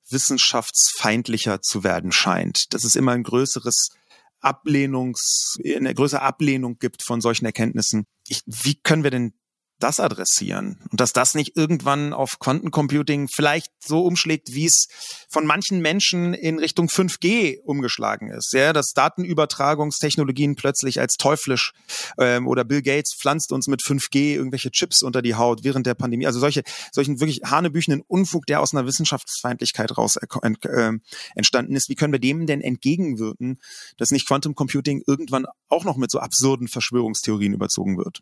wissenschaftsfeindlicher zu werden scheint. Dass es immer ein größeres Ablehnungs, eine größere Ablehnung gibt von solchen Erkenntnissen. Ich, wie können wir denn das adressieren? Und dass das nicht irgendwann auf Quantencomputing vielleicht so umschlägt, wie es von manchen Menschen in Richtung fünf G umgeschlagen ist. Ja, dass Datenübertragungstechnologien plötzlich als teuflisch ähm, oder Bill Gates pflanzt uns mit fünf G irgendwelche Chips unter die Haut während der Pandemie. Also solche solchen wirklich hanebüchenden Unfug, der aus einer Wissenschaftsfeindlichkeit raus äh, entstanden ist. Wie können wir dem denn entgegenwirken, dass nicht Quantum Computing irgendwann auch noch mit so absurden Verschwörungstheorien überzogen wird?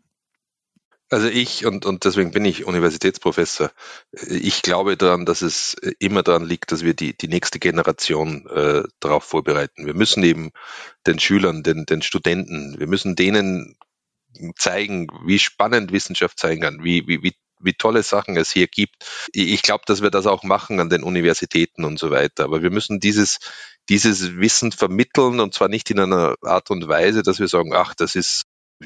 Also ich, und, und deswegen bin ich Universitätsprofessor, ich glaube daran, dass es immer daran liegt, dass wir die, die nächste Generation äh, darauf vorbereiten. Wir müssen eben den Schülern, den, den Studenten, wir müssen denen zeigen, wie spannend Wissenschaft sein kann, wie, wie, wie, wie tolle Sachen es hier gibt. Ich glaube, dass wir das auch machen an den Universitäten und so weiter. Aber wir müssen dieses, dieses Wissen vermitteln, und zwar nicht in einer Art und Weise, dass wir sagen, ach, das ist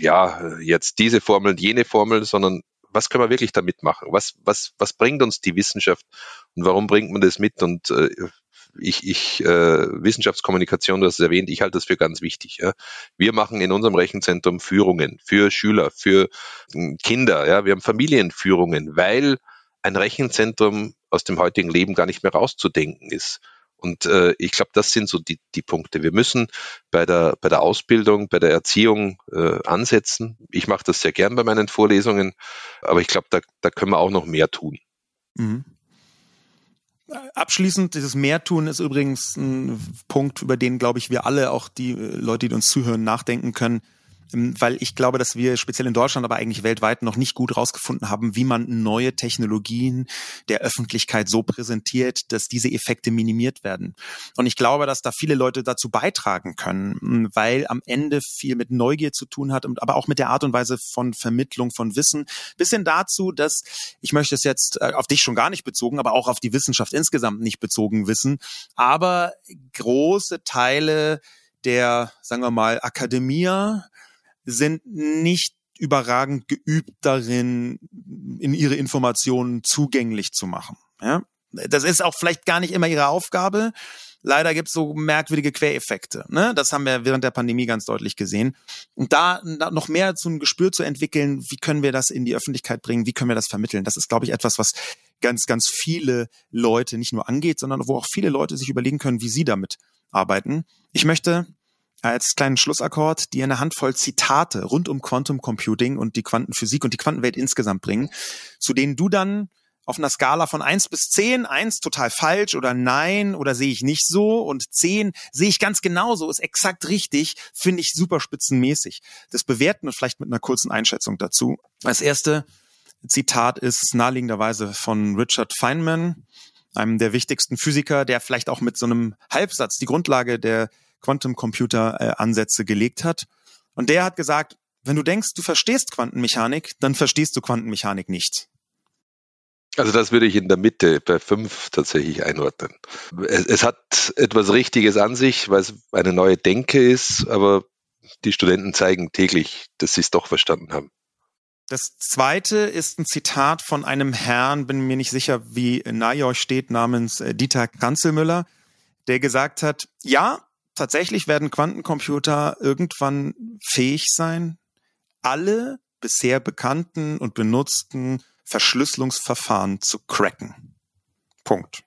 ja, jetzt diese Formel und jene Formel, sondern was können wir wirklich damit machen? Was, was, was bringt uns die Wissenschaft und warum bringt man das mit? Und äh, ich, ich äh, Wissenschaftskommunikation, du hast es erwähnt, ich halte das für ganz wichtig. Ja. Wir machen in unserem Rechenzentrum Führungen für Schüler, für Kinder. Ja. Wir haben Familienführungen, weil ein Rechenzentrum aus dem heutigen Leben gar nicht mehr rauszudenken ist. Und äh, ich glaube, das sind so die, die Punkte. Wir müssen bei der, bei der Ausbildung, bei der Erziehung äh, ansetzen. Ich mache das sehr gern bei meinen Vorlesungen, aber ich glaube, da, da können wir auch noch mehr tun. Mhm. Abschließend, dieses Mehrtun ist übrigens ein Punkt, über den, glaube ich, wir alle, auch die Leute, die uns zuhören, nachdenken können. weil ich glaube, dass wir speziell in Deutschland, aber eigentlich weltweit noch nicht gut rausgefunden haben, wie man neue Technologien der Öffentlichkeit so präsentiert, dass diese Effekte minimiert werden. Und ich glaube, dass da viele Leute dazu beitragen können, weil am Ende viel mit Neugier zu tun hat, aber auch mit der Art und Weise von Vermittlung von Wissen, bis hin dazu, dass, ich möchte es jetzt auf dich schon gar nicht bezogen, aber auch auf die Wissenschaft insgesamt nicht bezogen wissen, aber große Teile der, sagen wir mal, Akademie sind nicht überragend geübt darin, in ihre Informationen zugänglich zu machen. Ja? Das ist auch vielleicht gar nicht immer ihre Aufgabe. Leider gibt es so merkwürdige Quereffekte. Ne? Das haben wir während der Pandemie ganz deutlich gesehen. Und da noch mehr zu einem Gespür zu entwickeln, wie können wir das in die Öffentlichkeit bringen, wie können wir das vermitteln, das ist, glaube ich, etwas, was ganz, ganz viele Leute nicht nur angeht, sondern wo auch viele Leute sich überlegen können, wie sie damit arbeiten. Ich möchte als kleinen Schlussakkord dir eine Handvoll Zitate rund um Quantum Computing und die Quantenphysik und die Quantenwelt insgesamt bringen, zu denen du dann auf einer Skala von eins bis zehn, eins total falsch oder nein oder sehe ich nicht so und zehn sehe ich ganz genauso, ist exakt richtig, finde ich super spitzenmäßig. Das bewerten und vielleicht mit einer kurzen Einschätzung dazu. Als erste Zitat ist naheliegenderweise von Richard Feynman, einem der wichtigsten Physiker, der vielleicht auch mit so einem Halbsatz die Grundlage der Quantum-Computer-Ansätze gelegt hat. Und der hat gesagt, wenn du denkst, du verstehst Quantenmechanik, dann verstehst du Quantenmechanik nicht. Also das würde ich in der Mitte bei fünf tatsächlich einordnen. Es, es hat etwas Richtiges an sich, weil es eine neue Denke ist, aber die Studenten zeigen täglich, dass sie es doch verstanden haben. Das zweite ist ein Zitat von einem Herrn, bin mir nicht sicher, wie nahe euch steht, namens Dieter Kranzelmüller, der gesagt hat, ja, tatsächlich werden Quantencomputer irgendwann fähig sein, alle bisher bekannten und benutzten Verschlüsselungsverfahren zu cracken. Punkt.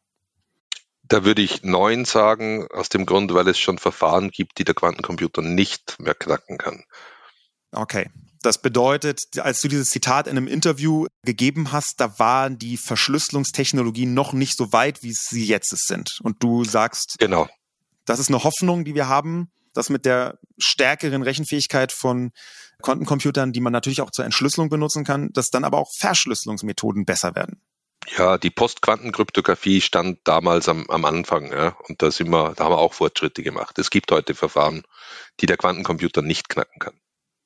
Da würde ich neun sagen, aus dem Grund, weil es schon Verfahren gibt, die der Quantencomputer nicht mehr knacken kann. Okay. Das bedeutet, als du dieses Zitat in einem Interview gegeben hast, da waren die Verschlüsselungstechnologien noch nicht so weit, wie sie jetzt sind. Und du sagst, genau. Das ist eine Hoffnung, die wir haben, dass mit der stärkeren Rechenfähigkeit von Quantencomputern, die man natürlich auch zur Entschlüsselung benutzen kann, dass dann aber auch Verschlüsselungsmethoden besser werden. Ja, die Postquantenkryptographie stand damals am, am Anfang, ja, und da sind wir, da haben wir auch Fortschritte gemacht. Es gibt heute Verfahren, die der Quantencomputer nicht knacken kann.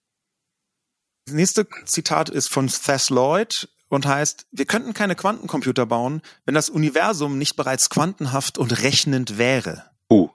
Das nächste Zitat ist von Thess Lloyd und heißt, wir könnten keine Quantencomputer bauen, wenn das Universum nicht bereits quantenhaft und rechnend wäre. Uh.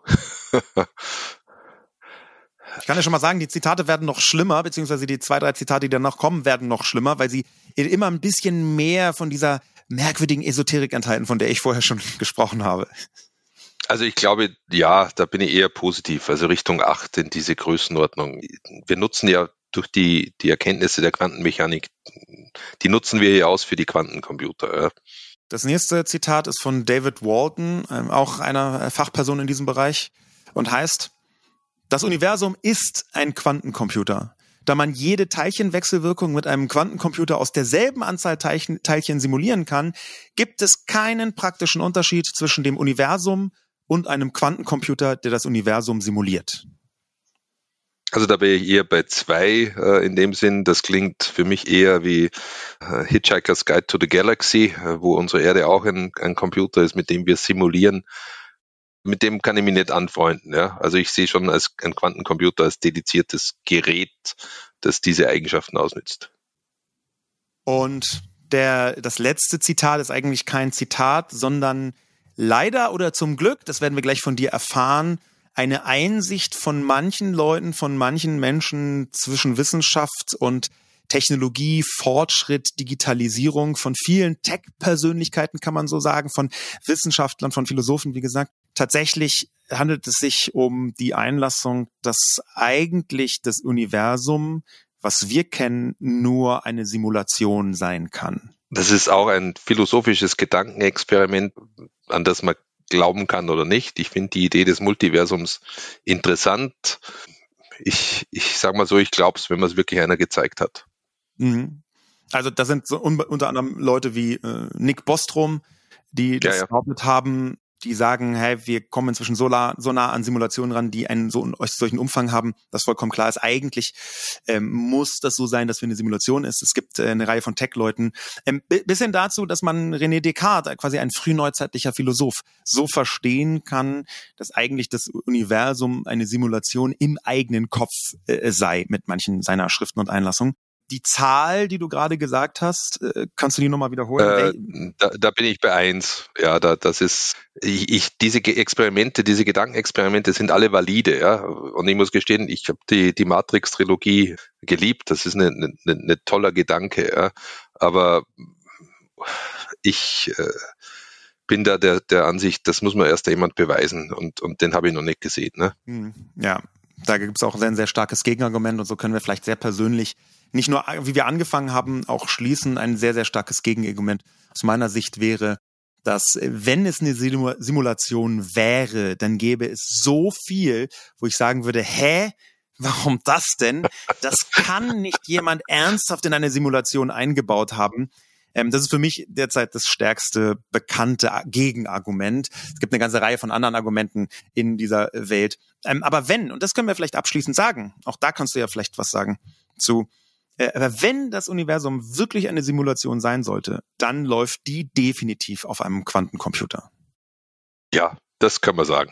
Ich kann ja schon mal sagen, die Zitate werden noch schlimmer, beziehungsweise die zwei, drei Zitate, die danach kommen, werden noch schlimmer, weil sie immer ein bisschen mehr von dieser merkwürdigen Esoterik enthalten, von der ich vorher schon gesprochen habe. Also ich glaube, ja, da bin ich eher positiv, also Richtung acht in diese Größenordnung. Wir nutzen ja durch die, die Erkenntnisse der Quantenmechanik, die nutzen wir ja aus für die Quantencomputer. Ja. Das nächste Zitat ist von David Walton, auch einer Fachperson in diesem Bereich, und heißt, das Universum ist ein Quantencomputer. Da man jede Teilchenwechselwirkung mit einem Quantencomputer aus derselben Anzahl Teilchen, Teilchen simulieren kann, gibt es keinen praktischen Unterschied zwischen dem Universum und einem Quantencomputer, der das Universum simuliert. Also da bin ich eher bei zwei äh, in dem Sinn. Das klingt für mich eher wie äh, Hitchhiker's Guide to the Galaxy, äh, wo unsere Erde auch ein, ein Computer ist, mit dem wir simulieren. Mit dem kann ich mich nicht anfreunden. Ja? Also ich sehe schon als ein Quantencomputer als dediziertes Gerät, das diese Eigenschaften ausnützt. Und der, das letzte Zitat ist eigentlich kein Zitat, sondern leider oder zum Glück, das werden wir gleich von dir erfahren, eine Einsicht von manchen Leuten, von manchen Menschen zwischen Wissenschaft und Technologie, Fortschritt, Digitalisierung, von vielen Tech-Persönlichkeiten kann man so sagen, von Wissenschaftlern, von Philosophen, wie gesagt. Tatsächlich handelt es sich um die Einlassung, dass eigentlich das Universum, was wir kennen, nur eine Simulation sein kann. Das ist auch ein philosophisches Gedankenexperiment, an das man glauben kann oder nicht. Ich finde die Idee des Multiversums interessant. Ich, ich sag mal so, ich glaube es, wenn man es wirklich einer gezeigt hat. Mhm. Also da sind so un- unter anderem Leute wie äh, Nick Bostrom, die das ja, ja. behauptet haben. die sagen, hey, wir kommen inzwischen so, la, so nah an Simulationen ran, die einen so solchen Umfang haben, dass vollkommen klar ist, eigentlich ähm, muss das so sein, dass wir eine Simulation ist. Es gibt äh, eine Reihe von Tech-Leuten, ähm, bis hin dazu, dass man René Descartes, quasi ein frühneuzeitlicher Philosoph, so verstehen kann, dass eigentlich das Universum eine Simulation im eigenen Kopf äh, sei, mit manchen seiner Schriften und Einlassungen. Die Zahl, die du gerade gesagt hast, kannst du die nochmal wiederholen? Äh, da, da bin ich bei eins. Ja, da, das ist, ich, ich, diese Experimente, diese Gedankenexperimente sind alle valide, ja. Und ich muss gestehen, ich habe die, die Matrix-Trilogie geliebt. Das ist eine, eine, eine toller Gedanke, ja. Aber ich äh, bin da der, der Ansicht, das muss man erst jemand beweisen. Und, und den habe ich noch nicht gesehen, ne? Ja, da gibt es auch ein sehr starkes Gegenargument und so können wir vielleicht sehr persönlich nicht nur, wie wir angefangen haben, auch schließen. Ein sehr, sehr starkes Gegenargument aus meiner Sicht wäre, dass wenn es eine Simulation wäre, dann gäbe es so viel, wo ich sagen würde, hä, warum das denn? Das kann nicht jemand ernsthaft in eine Simulation eingebaut haben. Ähm, das ist für mich derzeit das stärkste bekannte Gegenargument. Es gibt eine ganze Reihe von anderen Argumenten in dieser Welt. Ähm, aber wenn, und das können wir vielleicht abschließend sagen, auch da kannst du ja vielleicht was sagen zu, aber wenn das Universum wirklich eine Simulation sein sollte, dann läuft die definitiv auf einem Quantencomputer. Ja, das kann man sagen.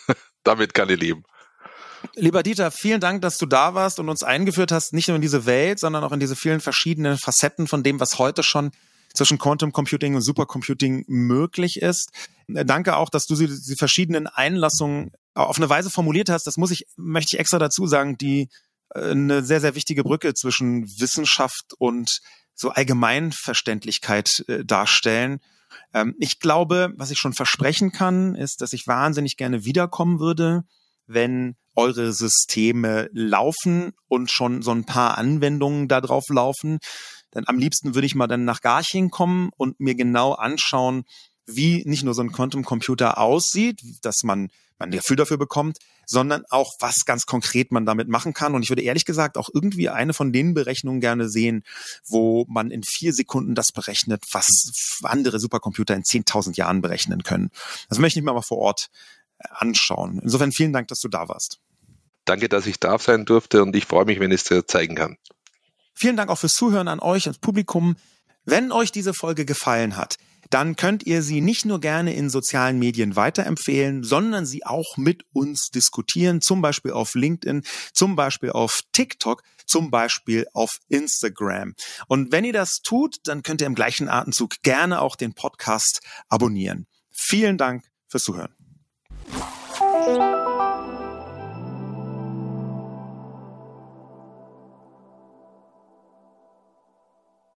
Damit kann ich leben. Lieber Dieter, vielen Dank, dass du da warst und uns eingeführt hast, nicht nur in diese Welt, sondern auch in diese vielen verschiedenen Facetten von dem, was heute schon zwischen Quantum Computing und Supercomputing möglich ist. Danke auch, dass du die, die verschiedenen Einlassungen auf eine Weise formuliert hast. Das muss ich, möchte ich extra dazu sagen, die eine sehr, sehr wichtige Brücke zwischen Wissenschaft und so Allgemeinverständlichkeit äh, darstellen. Ähm, ich glaube, was ich schon versprechen kann, ist, dass ich wahnsinnig gerne wiederkommen würde, wenn eure Systeme laufen und schon so ein paar Anwendungen da drauf laufen. Denn am liebsten würde ich mal dann nach Garching kommen und mir genau anschauen, wie nicht nur so ein Quantum-Computer aussieht, dass man, man ein Gefühl dafür bekommt, sondern auch, was ganz konkret man damit machen kann. Und ich würde ehrlich gesagt auch irgendwie eine von den Berechnungen gerne sehen, wo man in vier Sekunden das berechnet, was andere Supercomputer in zehntausend Jahren berechnen können. Das möchte ich mir mal vor Ort anschauen. Insofern vielen Dank, dass du da warst. Danke, dass ich da sein durfte und ich freue mich, wenn ich es dir zeigen kann. Vielen Dank auch fürs Zuhören an euch, ans Publikum. Wenn euch diese Folge gefallen hat, dann könnt ihr sie nicht nur gerne in sozialen Medien weiterempfehlen, sondern sie auch mit uns diskutieren, zum Beispiel auf LinkedIn, zum Beispiel auf TikTok, zum Beispiel auf Instagram. Und wenn ihr das tut, dann könnt ihr im gleichen Atemzug gerne auch den Podcast abonnieren. Vielen Dank fürs Zuhören.